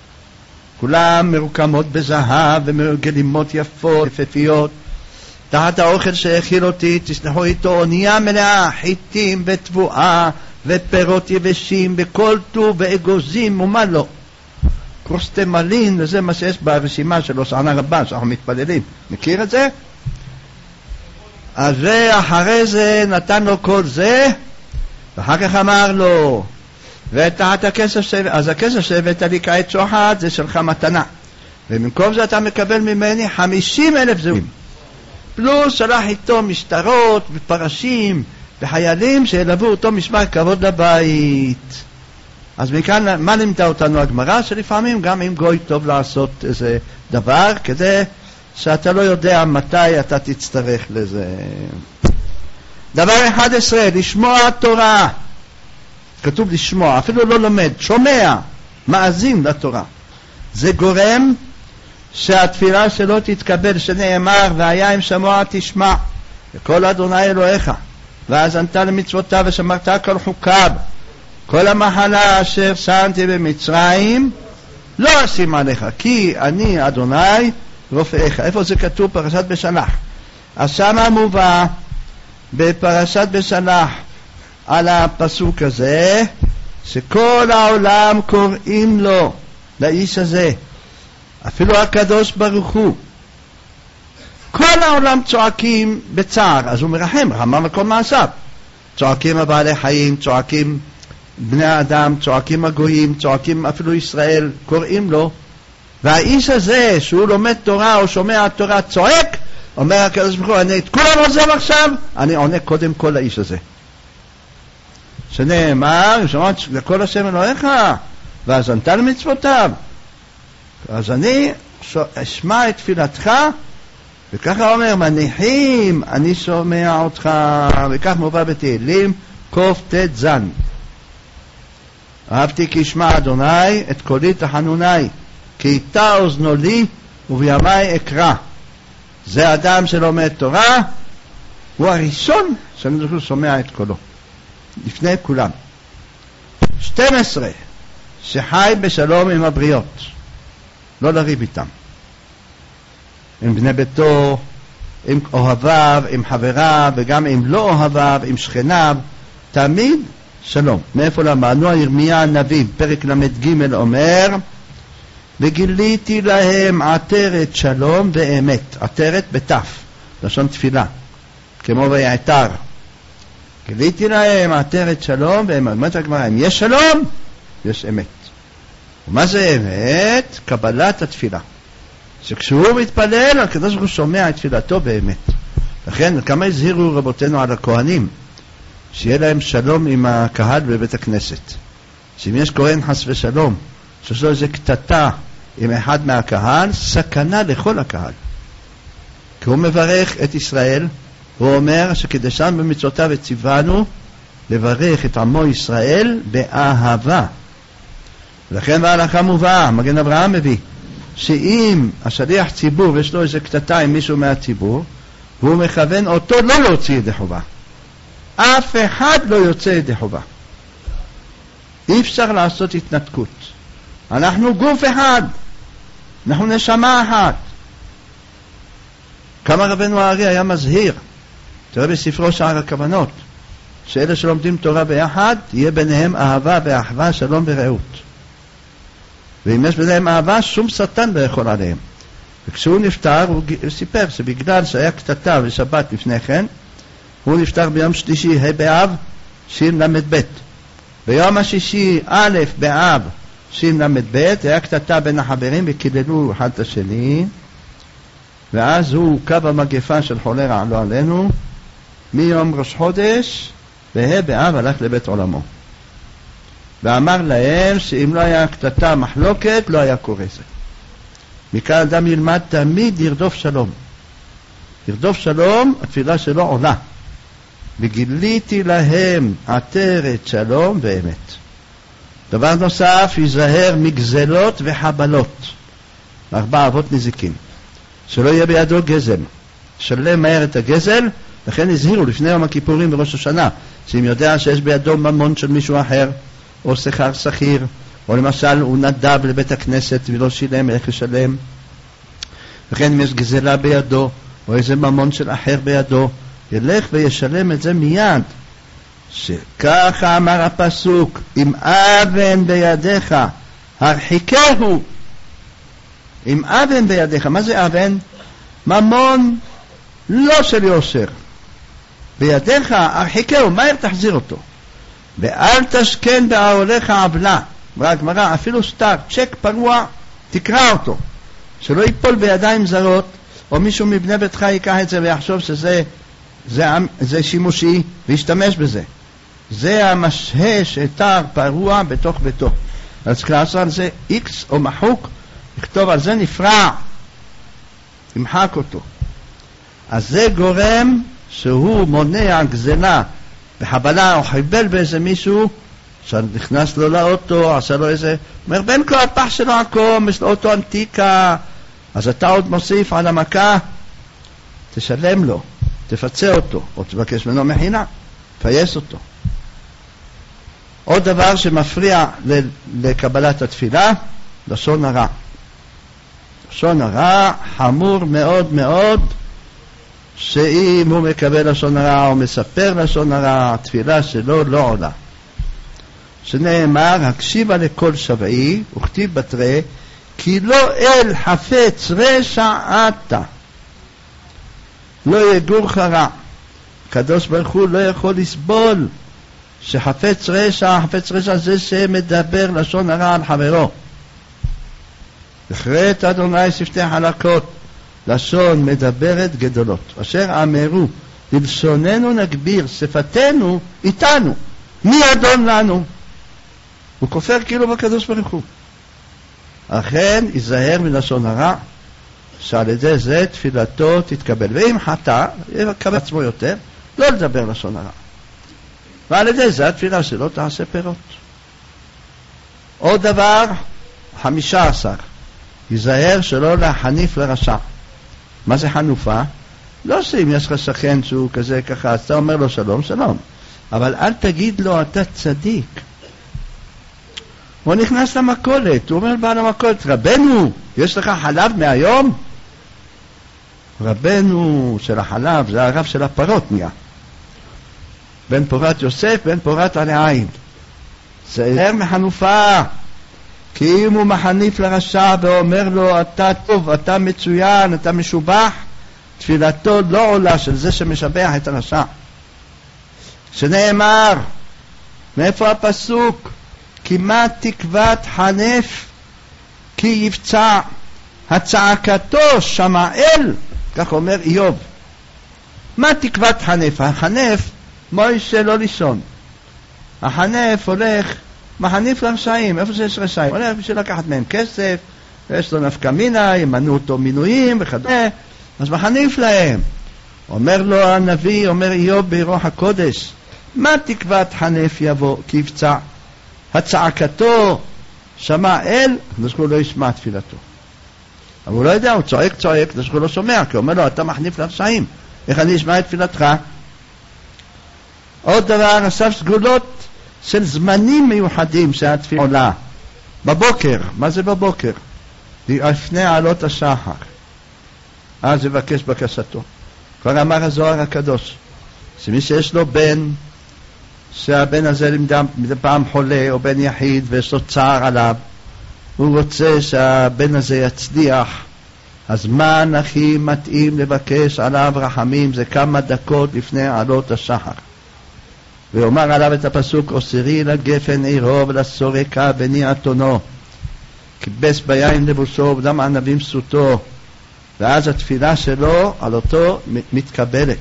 כולם מרוקמות בזהב ומגלימות יפות, יפהפיות. תחת האוכל שהכיל אותי, תשלחו איתו אונייה מלאה, חיטים ותבואה ופירות יבשים וכל טוב ואגוזים ומה לא. קרוסטמלין, וזה מה שיש ברשימה של הושענא רבה שאנחנו מתפללים. מכיר את זה? אז אחרי זה נתן לו כל זה, ואחר כך אמר לו, ותחת הכסף שהבאת, אז הכסף שהבאת לי כעת שוחד זה שלך מתנה, ובמקום זה אתה מקבל ממני 50,000 זהובים, פלוס שלח איתו משטרות ופרשים וחיילים שילוו אותו משמר כבוד לבית. אז מכאן מה לימדה אותנו הגמרא? שלפעמים גם אם גוי טוב לעשות איזה דבר, כדי שאתה לא יודע מתי אתה תצטרך לזה. דבר 11, לשמוע תורה. כתוב לשמוע, אפילו לא לומד, שומע, מאזין לתורה. זה גורם שהתפילה שלו תתקבל, שנאמר, והיה אם שמוע תשמע, וכל אדוני אלוהיך, והאזנת למצוותיו ושמרת כל חוקיו, כל המחלה אשר שמתי במצרים, לא אשים עליך, כי אני אדוני רופאיך. איפה זה כתוב? פרשת בשלח. אז שמה מובא בפרשת בשלח על הפסוק הזה, שכל העולם קוראים לו, לאיש הזה, אפילו הקדוש ברוך הוא. כל העולם צועקים בצער, אז הוא מרחם, רחמם על כל מעשיו. צועקים הבעלי חיים, צועקים בני האדם, צועקים הגויים, צועקים אפילו ישראל, קוראים לו. והאיש הזה שהוא לומד תורה או שומע תורה צועק, אומר הקדוש ברוך הוא, אני את כולם עוזב עכשיו, אני עונה קודם כל לאיש הזה. שנאמר, שמעת לכל השם אלוהיך, והאזנת למצוותיו. אז אני אשמע את תפילתך, וככה אומר, מניחים, אני שומע אותך, וכך מובא בתהילים, קט"ז. אהבתי כי ישמע אדוני את קולי תחנוני, כי איתה אוזנו לי ובימי אקרא. זה אדם שלומד תורה, הוא הראשון שאני שומע את קולו. לפני כולם. 12, שחי בשלום עם הבריות, לא לריב איתם, עם בני ביתו, עם אוהביו, עם חבריו, וגם עם לא אוהביו, עם שכניו, תמיד שלום. מאיפה למדנו? ירמיה הנביא, פרק למד ג' אומר, וגיליתי להם עטרת שלום ואמת. עטרת בתף, לשון תפילה, כמו ויעתר. גיליתי להם עטרת שלום ואמת. אומרת הגמרא, אם יש שלום, יש אמת. ומה זה אמת? קבלת התפילה. שכשהוא מתפלל, הקדוש ברוך הוא שומע את תפילתו באמת. לכן, כמה הזהירו רבותינו על הכהנים, שיהיה להם שלום עם הקהל בבית הכנסת. שאם יש כהן חס ושלום, שיש לו איזה קטטה עם אחד מהקהל, סכנה לכל הקהל. כי הוא מברך את ישראל, הוא אומר שקידשנו במצוותיו וציוונו לברך את עמו ישראל באהבה. ולכן בהלכה מובאה, מגן אברהם מביא, שאם השליח ציבור יש לו איזה קטטה עם מישהו מהציבור, והוא מכוון אותו לא להוציא ידי חובה. אף אחד לא יוצא ידי חובה. אי אפשר לעשות התנתקות. אנחנו גוף אחד, אנחנו נשמה אחת. כמה רבנו הארי היה מזהיר, תראה בספרו שער הכוונות, שאלה שלומדים תורה ביחד, יהיה ביניהם אהבה ואחווה, שלום ורעות. ואם יש ביניהם אהבה, שום שטן לא יכול עליהם. וכשהוא נפטר, הוא סיפר שבגלל שהיה קטטה ושבת לפני כן, הוא נפטר ביום שלישי, ה' באב, של"ב. ביום השישי, א' באב, של"ב, היה קטטה בין החברים וקיללו אחד את השני, ואז הוא קו המגפה של חולה רע לא עלינו, מיום ראש חודש, וה' באב הלך לבית עולמו. ואמר להם שאם לא היה קטטה מחלוקת, לא היה קורה זה. מכאן אדם ילמד תמיד לרדוף שלום. לרדוף שלום, התפילה שלו עולה. וגיליתי להם עטרת שלום ואמת. דבר נוסף, ייזהר מגזלות וחבלות. 4 אבות נזיקין. שלא יהיה בידו גזל. שלם מהר את הגזל, לכן הזהירו לפני יום הכיפורים וראש השנה, שאם יודע שיש בידו ממון של מישהו אחר, או שכר שכיר, או למשל הוא נדב לבית הכנסת ולא שילם, איך לשלם. לכן אם יש גזלה בידו, או איזה ממון של אחר בידו, ילך וישלם את זה מיד. שככה אמר הפסוק, אם אבן בידיך, הרחיקהו. אם אבן בידיך, מה זה אבן? ממון לא של יושר. בידיך, הרחיקהו, מהר תחזיר אותו. ואל תשכן בעולך עוולה. והגמרא, אפילו סתם, צ'ק פרוע, תקרא אותו. שלא ייפול בידיים זרות, או מישהו מבני ביתך ייקח את זה ויחשוב שזה זה שימושי, וישתמש בזה. זה המשהה שטר פרוע בתוך ביתו. אז לעשות על זה X או מחוק, לכתוב על זה נפרע, תמחק אותו. אז זה גורם שהוא מונע גזלה בחבלה או חיבל באיזה מישהו, שנכנס לו לאוטו, עשה לו איזה, אומר בין כל הפח שלו עקום, יש לו אוטו אנטיקה, אז אתה עוד מוסיף על המכה, תשלם לו, תפצה אותו, או תבקש ממנו מחינה, תפייס אותו. עוד דבר שמפריע לקבלת התפילה, לשון הרע. לשון הרע חמור מאוד מאוד, שאם הוא מקבל לשון הרע או מספר לשון הרע, התפילה שלו לא עולה. שנאמר, הקשיבה לכל שבעי, וכתיב בתרי, כי לא אל חפץ רשע אתה, לא יגורך רע. הקדוש ברוך הוא לא יכול לסבול שחפץ רשע, חפץ רשע זה שמדבר לשון הרע על חברו. הכרת אדוני שפתי חלקות, לשון מדברת גדולות, אשר אמרו ללשוננו נגביר, שפתנו איתנו, מי אדון לנו? הוא כופר כאילו בקדוש ברוך הוא. אכן ייזהר מלשון הרע, שעל ידי זה תפילתו תתקבל, ואם חטא יקבל עצמו יותר, לא לדבר לשון הרע, ועל ידי זה התפילה שלו תעשה פירות. עוד דבר 15, ייזהר שלא להחניף לרשע. מה זה חנופה? לא שאם יש לך שכן שהוא כזה ככה, אז אתה אומר לו שלום, שלום. אבל אל תגיד לו אתה צדיק. הוא נכנס למכולת, הוא אומר בעל המכולת, רבנו, יש לך חלב מהיום? רבנו של החלב, זה הרב של הפרות נהיה. בן פורת יוסף, בן פורת עלי עין. זהר מחנופה, כי אם הוא מחניף לרשע ואומר לו, אתה טוב, אתה מצוין, אתה משובח, תפילתו לא עולה של זה שמשבח את הרשע. שנאמר, מאיפה הפסוק? כי מה תקוות חנף כי יפצע, הצעקתו שמעאל, כך אומר איוב. מה תקוות חנף? החנף מוישה לא לישון. החנף הולך מחניף לרשעים. איפה שיש רשעים? הולך בשביל לקחת מהם כסף, ויש לו נפקא מינה, ימנו אותו מינויים וכדומה, אז מחניף להם. אומר לו הנביא, אומר איוב ברוח הקודש, מה תקוות חנף יבוא כי יפצע, הצעקתו שמע אל, דשכו לא ישמע תפילתו. אבל הוא לא יודע, הוא צועק, דשכו לא שומע, כי הוא אומר לו, אתה מחניף לרשעים, איך אני אשמע את תפילתך? עוד דבר, עכשיו סגולות של זמנים מיוחדים שהתפילה עולה. בבוקר, מה זה בבוקר? לפני עלות השחר. אז יבקש בקשתו. כבר אמר הזוהר הקדוש, שמי שיש לו בן, שהבן הזה מדי פעם חולה או בן יחיד ויש לו צער עליו, הוא רוצה שהבן הזה יצליח, הזמן הכי מתאים לבקש עליו רחמים זה כמה דקות לפני עלות השחר. ואומר עליו את הפסוק, אוסירי לגפן עירו ולסורקה בני אתונו, כיבס ביין לבוסו ודם ענבים סוטו, ואז התפילה שלו על אותו מתקבלת.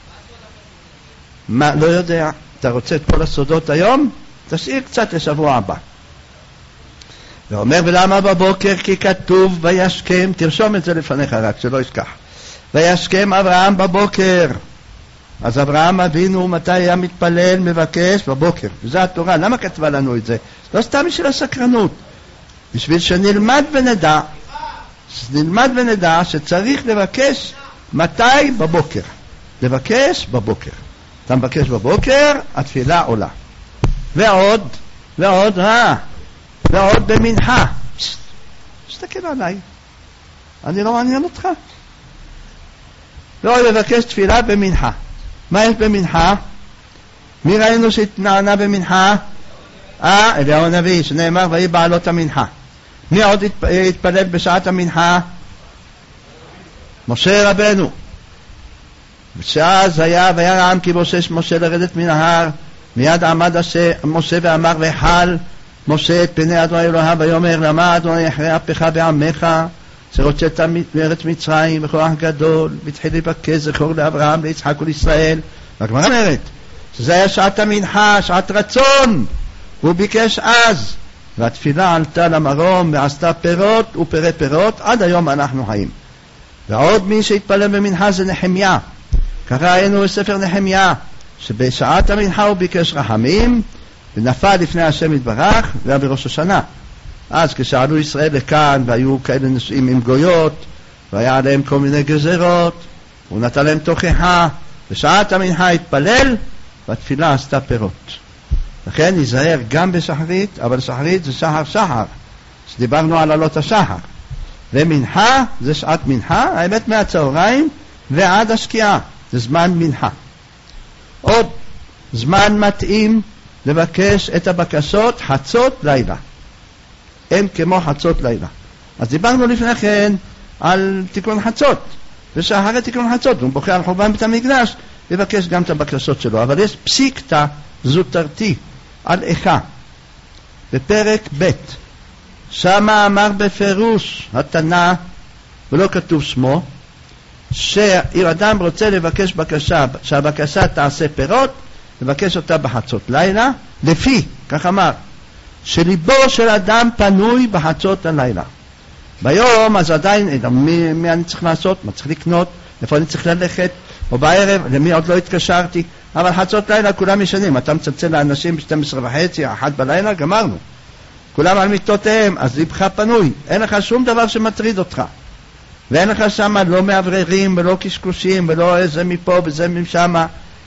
מה, לא יודע, אתה רוצה את כל הסודות היום? תשאיר קצת לשבוע הבא. ואומר, ולמה בבוקר? כי כתוב וישכם, תרשום את זה לפניך רק, שלא ישכח. וישכם אברהם בבוקר. אז אברהם אבינו מתי היה מתפלל, מבקש? בבוקר. וזה התורה. למה כתבה לנו את זה? לא סתם בשביל הסקרנות. בשביל שנלמד ונדע. נלמד ונדע שצריך לבקש מתי? בבוקר. לבקש בבוקר. אתה מבקש בבוקר, התפילה עולה. ועוד במנחה. תסתכל עליי. אני לא מעניין אותך. לא לבקש תפילה במנחה. מה יש במנחה? מי ראינו שהתנענה במנחה? אליהו הנביא, שנאמר ויהי בעלות המנחה. מי עוד התפלל בשעת המנחה? משה רבנו. שאז היה וירא העם כי בושש משה לרדת מן ההר, מיד עמד משה ואמר ויחל משה את פני אדוני אלוהיו ויאמר למה אדוני אחרי אפך בעמך שרוצית מארץ מצרים בכוח גדול, והתחיל לבקש זכור לאברהם ליצחק ולישראל. והגמרא אומרת שזה היה שעת המנחה, שעת רצון, הוא ביקש אז, והתפילה עלתה למרום ועשתה פירות ופרי פירות, עד היום אנחנו חיים. ועוד מי שהתפלל במנחה זה נחמיה. ככה ראינו בספר נחמיה, שבשעת המנחה הוא ביקש רחמים, ונפל לפני השם יתברך, והיה בראש השנה. אז כשעלו ישראל לכאן, והיו כאלה נשואים עם גויות, והיה עליהם כל מיני גזרות, הוא נתן להם תוכחה, בשעת המנחה התפלל, והתפילה עשתה פירות. לכן ניזהר גם בשחרית, אבל שחרית זה שחר, שדיברנו על עלות השחר. ומנחה זה שעת מנחה, האמת מהצהריים ועד השקיעה, זה זמן מנחה. עוד זמן מתאים לבקש את הבקשות חצות לילה. הם כמו חצות לילה. אז דיברנו לפני כן על תיקון חצות, ושאחרי תיקון חצות הוא בוכה על חורבן בית המקדש, לבקש גם את הבקשות שלו. אבל יש פסיקתא זוטרתי על איכה בפרק ב', שמה אמר בפירוש התנא, ולא כתוב שמו, שאם אדם רוצה לבקש בקשה, שהבקשה תעשה פירות, לבקש אותה בחצות לילה, לפי, כך אמר, שליבו של אדם פנוי בחצות הלילה. ביום אז עדיין, מי אני צריך לעשות, מה צריך לקנות, איפה אני צריך ללכת, או בערב, למי עוד לא התקשרתי, אבל חצות לילה כולם ישנים, אתה מצלצל לאנשים ב-12:30, 1 בלילה, גמרנו. כולם על מיטותיהם, אז ליבך פנוי, אין לך שום דבר שמטריד אותך. ואין לך שם לא מעבררים ולא קשקושים ולא איזה מפה וזה משם.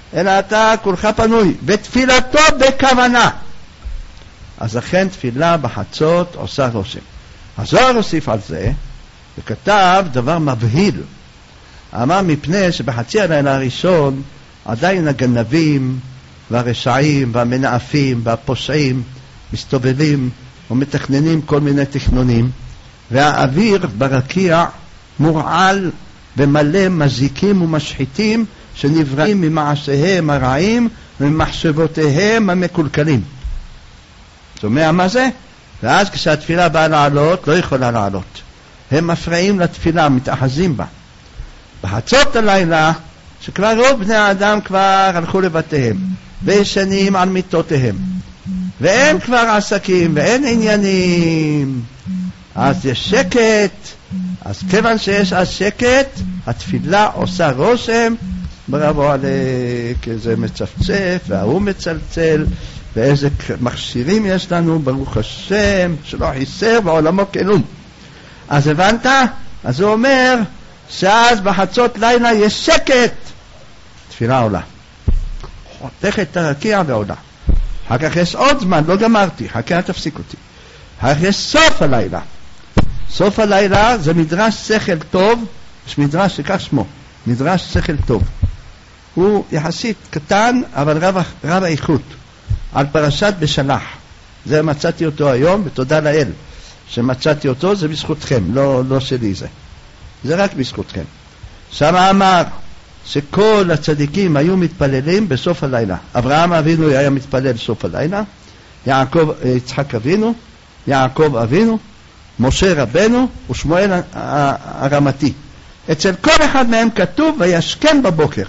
אלא אתה כולך פנוי, ותפילתו בכוונה. אז לכן תפילה בחצות עושה רושם. הזוהר הוסיף על זה, וכתב דבר מבהיל. אמר מפני שבחצי הלילה הראשון עדיין הגנבים והרשעים והמנאפים והפושעים מסתובבים ומתכננים כל מיני תכנונים, והאוויר ברקיע מורעל ומלא מזיקים ומשחיתים שנבראים ממעשיהם הרעים וממחשבותיהם המקולקלים. שומע מה זה? ואז כשהתפילה באה לעלות, לא יכולה לעלות. הם מפריעים לתפילה, מתאחזים בה. בחצות הלילה, שכבר רוב בני האדם כבר הלכו לבתיהם, וישנים על מיטותיהם, ואין כבר עסקים, ואין עניינים, אז יש שקט. אז כיוון שיש אז שקט, התפילה עושה רושם, בראבו עליך, זה מצפצף, והוא מצלצל, ואיזה מכשירים יש לנו, ברוך השם, שלא חיסר בעולמו כלום. אז הבנת? אז הוא אומר שאז בחצות לילה יש שקט, תפילה עולה, חותכת את הרקיע ועולה. אחר כך יש עוד זמן, לא גמרתי, חכה תפסיק אותי. אחר כך יש סוף הלילה. סוף הלילה זה מדרש שכל טוב, יש מדרש שכך שמו, מדרש שכל טוב. הוא יחסית קטן אבל רב האיכות, על פרשת בשלח. זה מצאתי אותו היום, ותודה לאל שמצאתי אותו, זה בזכותכם, לא שלי זה. זה רק בזכותכם. שם אמר שכל הצדיקים היו מתפללים בסוף הלילה. אברהם אבינו היה מתפלל בסוף הלילה, יצחק אבינו, יעקב אבינו, משה רבנו ושמואל הרמתי. אצל כל אחד מהם כתוב וישכם בבוקר.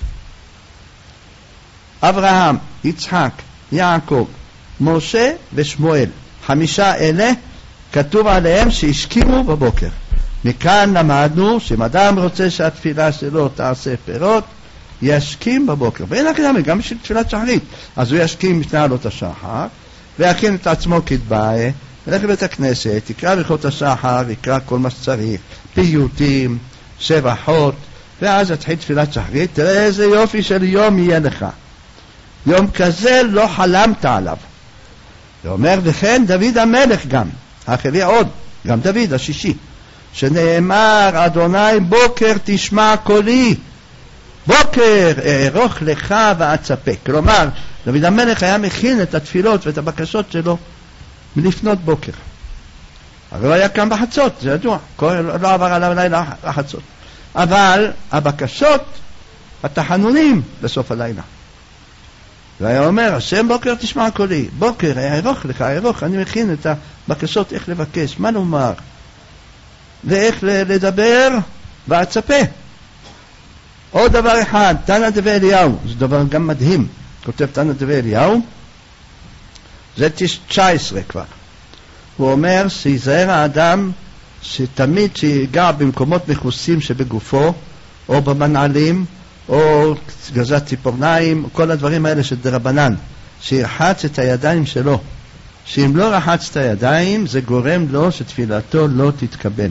אברהם, יצחק, יעקב, משה ושמואל, 5 אלה כתוב עליהם שהשכימו בבוקר. מכאן למדנו שאם אדם רוצה שהתפילה שלו תעשה פירות, ישכים בבוקר. ואין הקדמה, גם בשביל תפילת שחרית. אז הוא ישכים לפני עלות השחר, ויכין את עצמו כדבעי, ילך לבית הכנסת, יקרא ברכות השחר, יקרא כל מה שצריך, פיוטים, שבחות, ואז יתחיל תפילת שחרית. תראה איזה יופי של יום יהיה לך. יום כזה לא חלמת עליו. ואומר, וכן דוד המלך גם, אחרי עוד, גם דוד השישי, שנאמר, אדוני בוקר תשמע קולי, בוקר ארוך לך ואצפה. כלומר, דוד המלך היה מכין את התפילות ואת הבקשות שלו מלפנות בוקר. אבל לא היה קם בחצות, זה ידוע, לא עבר עליו לילה החצות. אבל הבקשות, התחנונים בסוף הלילה. והיה אומר, השם בוקר תשמע קולי, בוקר ארוך לך, ארוך, אני מכין את הבקשות, איך לבקש, מה לומר, ואיך לדבר ואצפה. עוד דבר אחד, תנא דבי אליהו, זה דבר גם מדהים, כותב תנא דבי אליהו, זה 19 כבר. הוא אומר שיזהר האדם שתמיד שיגע במקומות מכוסים שבגופו, או במנעלים, או גזת ציפורניים, כל הדברים האלה של דרבנן, שירחץ את הידיים שלו. שאם לא רחץ את הידיים, זה גורם לו שתפילתו לא תתקבל.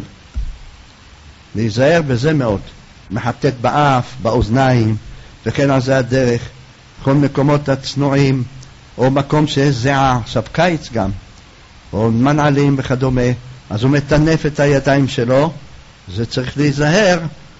להיזהר בזה מאוד. מחטט באף, באוזניים, וכן על זה הדרך, כל מקומות הצנועים, או מקום שיש זיעה, עכשיו קיץ גם, או מנעלים וכדומה, אז הוא מטנף את הידיים שלו, זה צריך להיזהר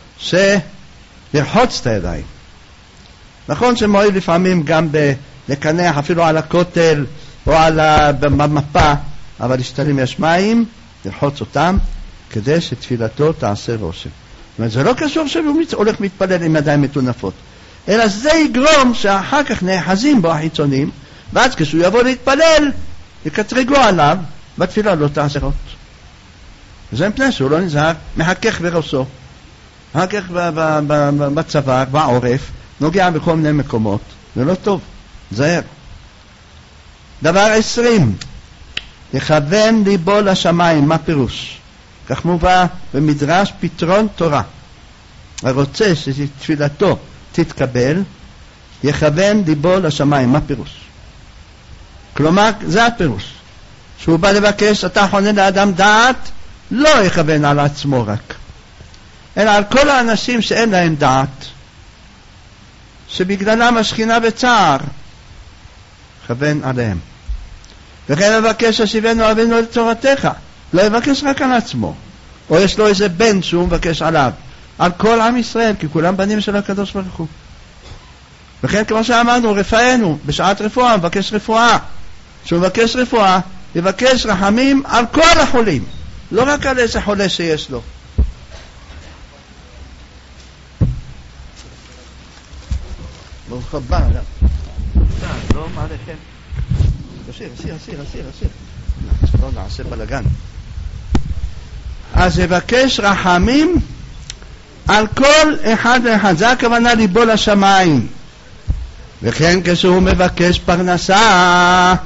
לרחוץ את הידיים. נכון שמועיל לפעמים גם לקנח אפילו על הכותל או במפה, אבל להשתלים יש מים, לרחוץ אותם, כדי שתפילתו תעשה רושם. זאת אומרת, זה לא קשור שהוא הולך מתפלל עם ידיים מטונפות, אלא זה יגרום שאחר כך נאחזים בו החיצונים, ואז כשהוא יבוא להתפלל, יקטרגו עליו, בתפילה לא תעשה רות. וזה מפני שהוא לא נזהר, מחכך בראשו. מחכך בצוואר, בעורף, נוגע בכל מיני מקומות, זה לא טוב, זהר. דבר 20, יכוון ליבו לשמיים, מה פירוש? כך מובא במדרש פתרון תורה. הרוצה שתפילתו תתקבל, יכוון ליבו לשמיים, מה פירוש? כלומר, זה הפירוש. שהוא בא לבקש, אתה חונה לאדם דעת, לא יכוון על עצמו רק, אלא על כל האנשים שאין להם דעת, שבגללם השכינה בצער, כוון עליהם. וכן מבקש השיבנו אבינו לתורתך, לא יבקש רק על עצמו, או יש לו איזה בן שהוא מבקש עליו, על כל עם ישראל, כי כולם בנים של הקדוש ברוך הוא. וכן כמו שאמרנו, רפאנו, בשעת רפואה מבקש רפואה. כשהוא מבקש רפואה, יבקש רחמים על כל החולים, לא רק על איזה חולה שיש לו. ברוך הבא, לא מעליכם. אסיר. לא נעשה בלגן. אז יבקש רחמים על כל אחד ואחד, זה הכוונה ליבו לשמיים. וכן כשהוא מבקש פרנסה,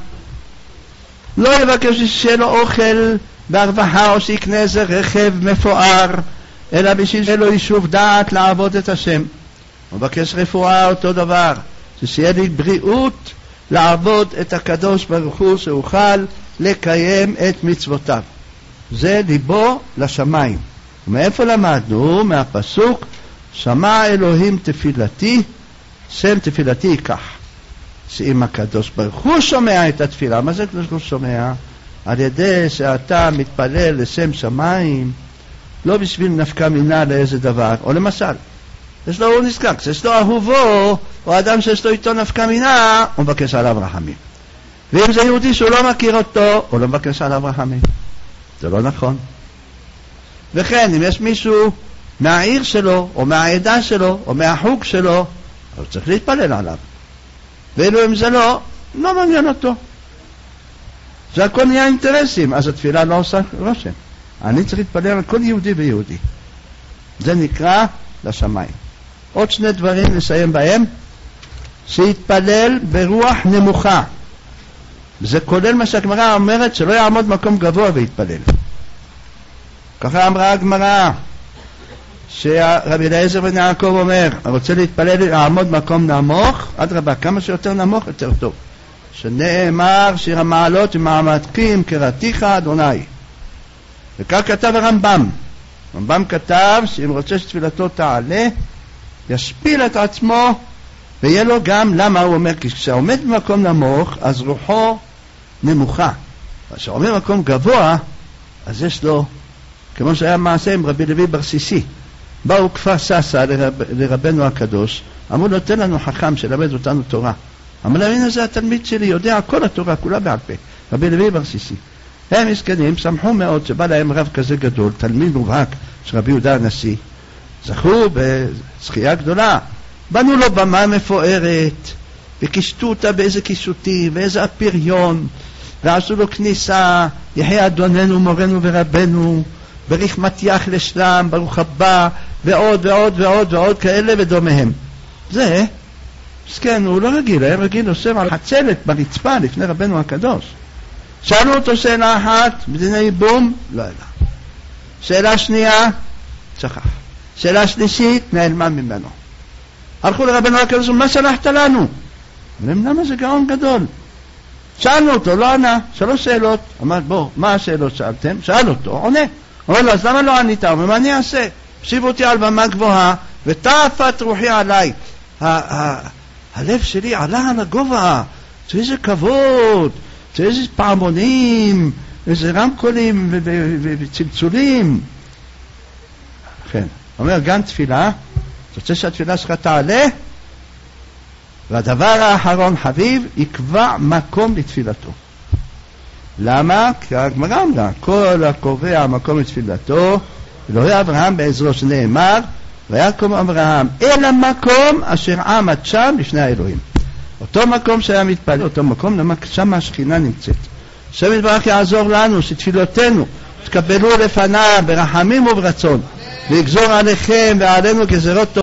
לא יבקש שיהיה לו אוכל בהרווחה או שיקנה איזה רכב מפואר, אלא בשביל שיהיה לו יישוב דעת לעבוד את השם. הוא מבקש רפואה אותו דבר, שיהיה לי בריאות לעבוד את הקדוש ברוך הוא, שאוכל לקיים את מצוותיו. זה ליבו לשמיים. ומאיפה למדנו? מהפסוק, שמע אלוהים תפילתי, שם תפילתי ייקח. שאם הקדוש ברוך הוא שומע את התפילה, מה זה הקדוש ברוך הוא שומע? על ידי שאתה מתפלל לשם שמיים, לא בשביל נפקא מינה לאיזה דבר, או למשל, יש לו, הוא נזקק, יש לו אהובו, או אדם שיש לו איתו נפקא מינה, הוא מבקש עליו רחמים. ואם זה יהודי שהוא לא מכיר אותו, הוא לא מבקש עליו רחמים. זה לא נכון. וכן, אם יש מישהו מהעיר שלו, או מהעדה שלו, או מהחוג שלו, הוא צריך להתפלל עליו. ואילו אם זה לא מעניין אותו. זה הכל נהיה אינטרסים, אז התפילה לא עושה רושם. אני צריך להתפלל על כל יהודי ויהודי. זה נקרא לשמיים. עוד שני דברים נסיים בהם. שיתפלל ברוח נמוכה. זה כולל מה שהגמרא אומרת, שלא יעמוד מקום גבוה ויתפלל. ככה אמרה הגמרא, שרבי אליעזר בן יעקב אומר, רוצה להתפלל לעמוד מקום נמוך, אדרבה, כמה שיותר נמוך יותר טוב. שנאמר שיר המעלות ומעמדקים קראתיך אדוני. וכך כתב הרמב"ם. הרמב"ם כתב שאם רוצה שתפילתו תעלה, ישפיל את עצמו, ויהיה לו גם, למה הוא אומר? כי כשעומד במקום נמוך, אז רוחו נמוכה. כשעומד במקום גבוה, אז יש לו, כמו שהיה מעשה עם רבי לוי ברסיסי. באו כפר ססה לרבנו הקדוש, אמרו לו, תן לנו חכם שלמד אותנו תורה. אמר להם, הנה זה התלמיד שלי, יודע כל התורה, כולה בעל פה. רבי לוי ברסיסי. הם מסכנים, שמחו מאוד שבא להם רב כזה גדול, תלמיד מובהק של רבי יהודה הנשיא. זכו בזכייה גדולה. בנו לו במה מפוארת, וקישטו אותה באיזה קישוטים, ואיזה הפריון, ועשו לו כניסה, יחי אדוננו מורנו ורבנו, בריך מתיח לשלם, ברוך הבא, ועוד ועוד ועוד ועוד כאלה ודומיהם. זה, מסכן, הוא לא רגיל, היה רגיל עושה על חצלת ברצפה לפני רבנו הקדוש. שאלו אותו שאלה אחת, בדיני ייבום, לא ידע. שאלה שנייה, שכח. שאלה שלישית, נעלמה ממנו. הלכו לרבנו הקדוש, מה שלחת לנו? אמרם, למה זה גאון גדול? שאלנו אותו, לא ענה, 3 שאלות. אמר, בוא, מה השאלות שאלתם? שאל אותו, עונה. אומר לו, אז למה לא ענית? אומר, מה אני אעשה? פשיב אותי על במה גבוהה, ותעפת רוחי עליי. הלב שלי עלה על הגובה, זה איזה כבוד, זה איזה פעמונים, איזה רמקולים וצלצולים. כן, אומר, גם תפילה, רוצה שהתפילה שלך תעלה, והדבר האחרון חביב, יקבע מקום לתפילתו. למה? כי הגמרא אמרה, כל הקובע מקום לתפילתו, אלוהי אברהם בעזרו שנאמר, ויקום אברהם אל המקום אשר עמד שם לפני האלוהים. אותו מקום שהיה מתפלל, אותו מקום, למה שם השכינה נמצאת. השם יתברך יעזור לנו, שתפילותינו תקבלו לפניו ברחמים וברצון, ויגזור עליכם ועלינו גזרות